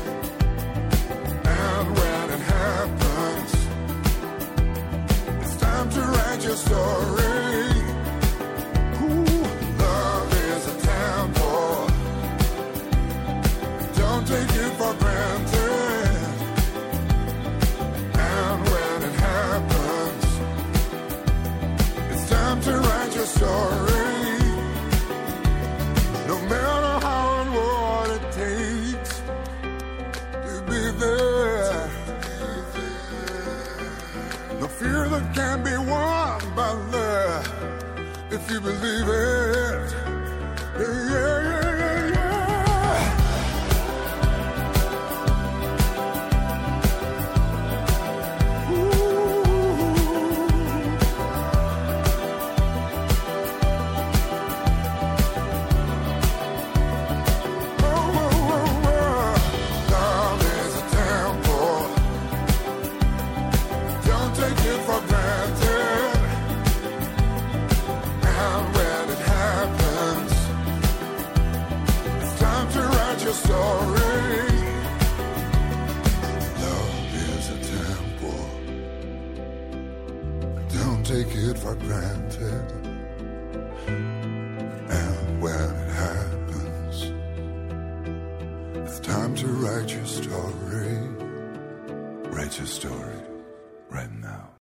And when it happens, it's time to write your story. Ooh, love is a temple, don't take it for granted. And when it happens, it's time to write your story. No matter how and what it takes to be there, no fear that can be won by love if you believe it. Yeah, yeah, yeah. Take it for granted. And when it happens, it's time to write your story. Write your story right now.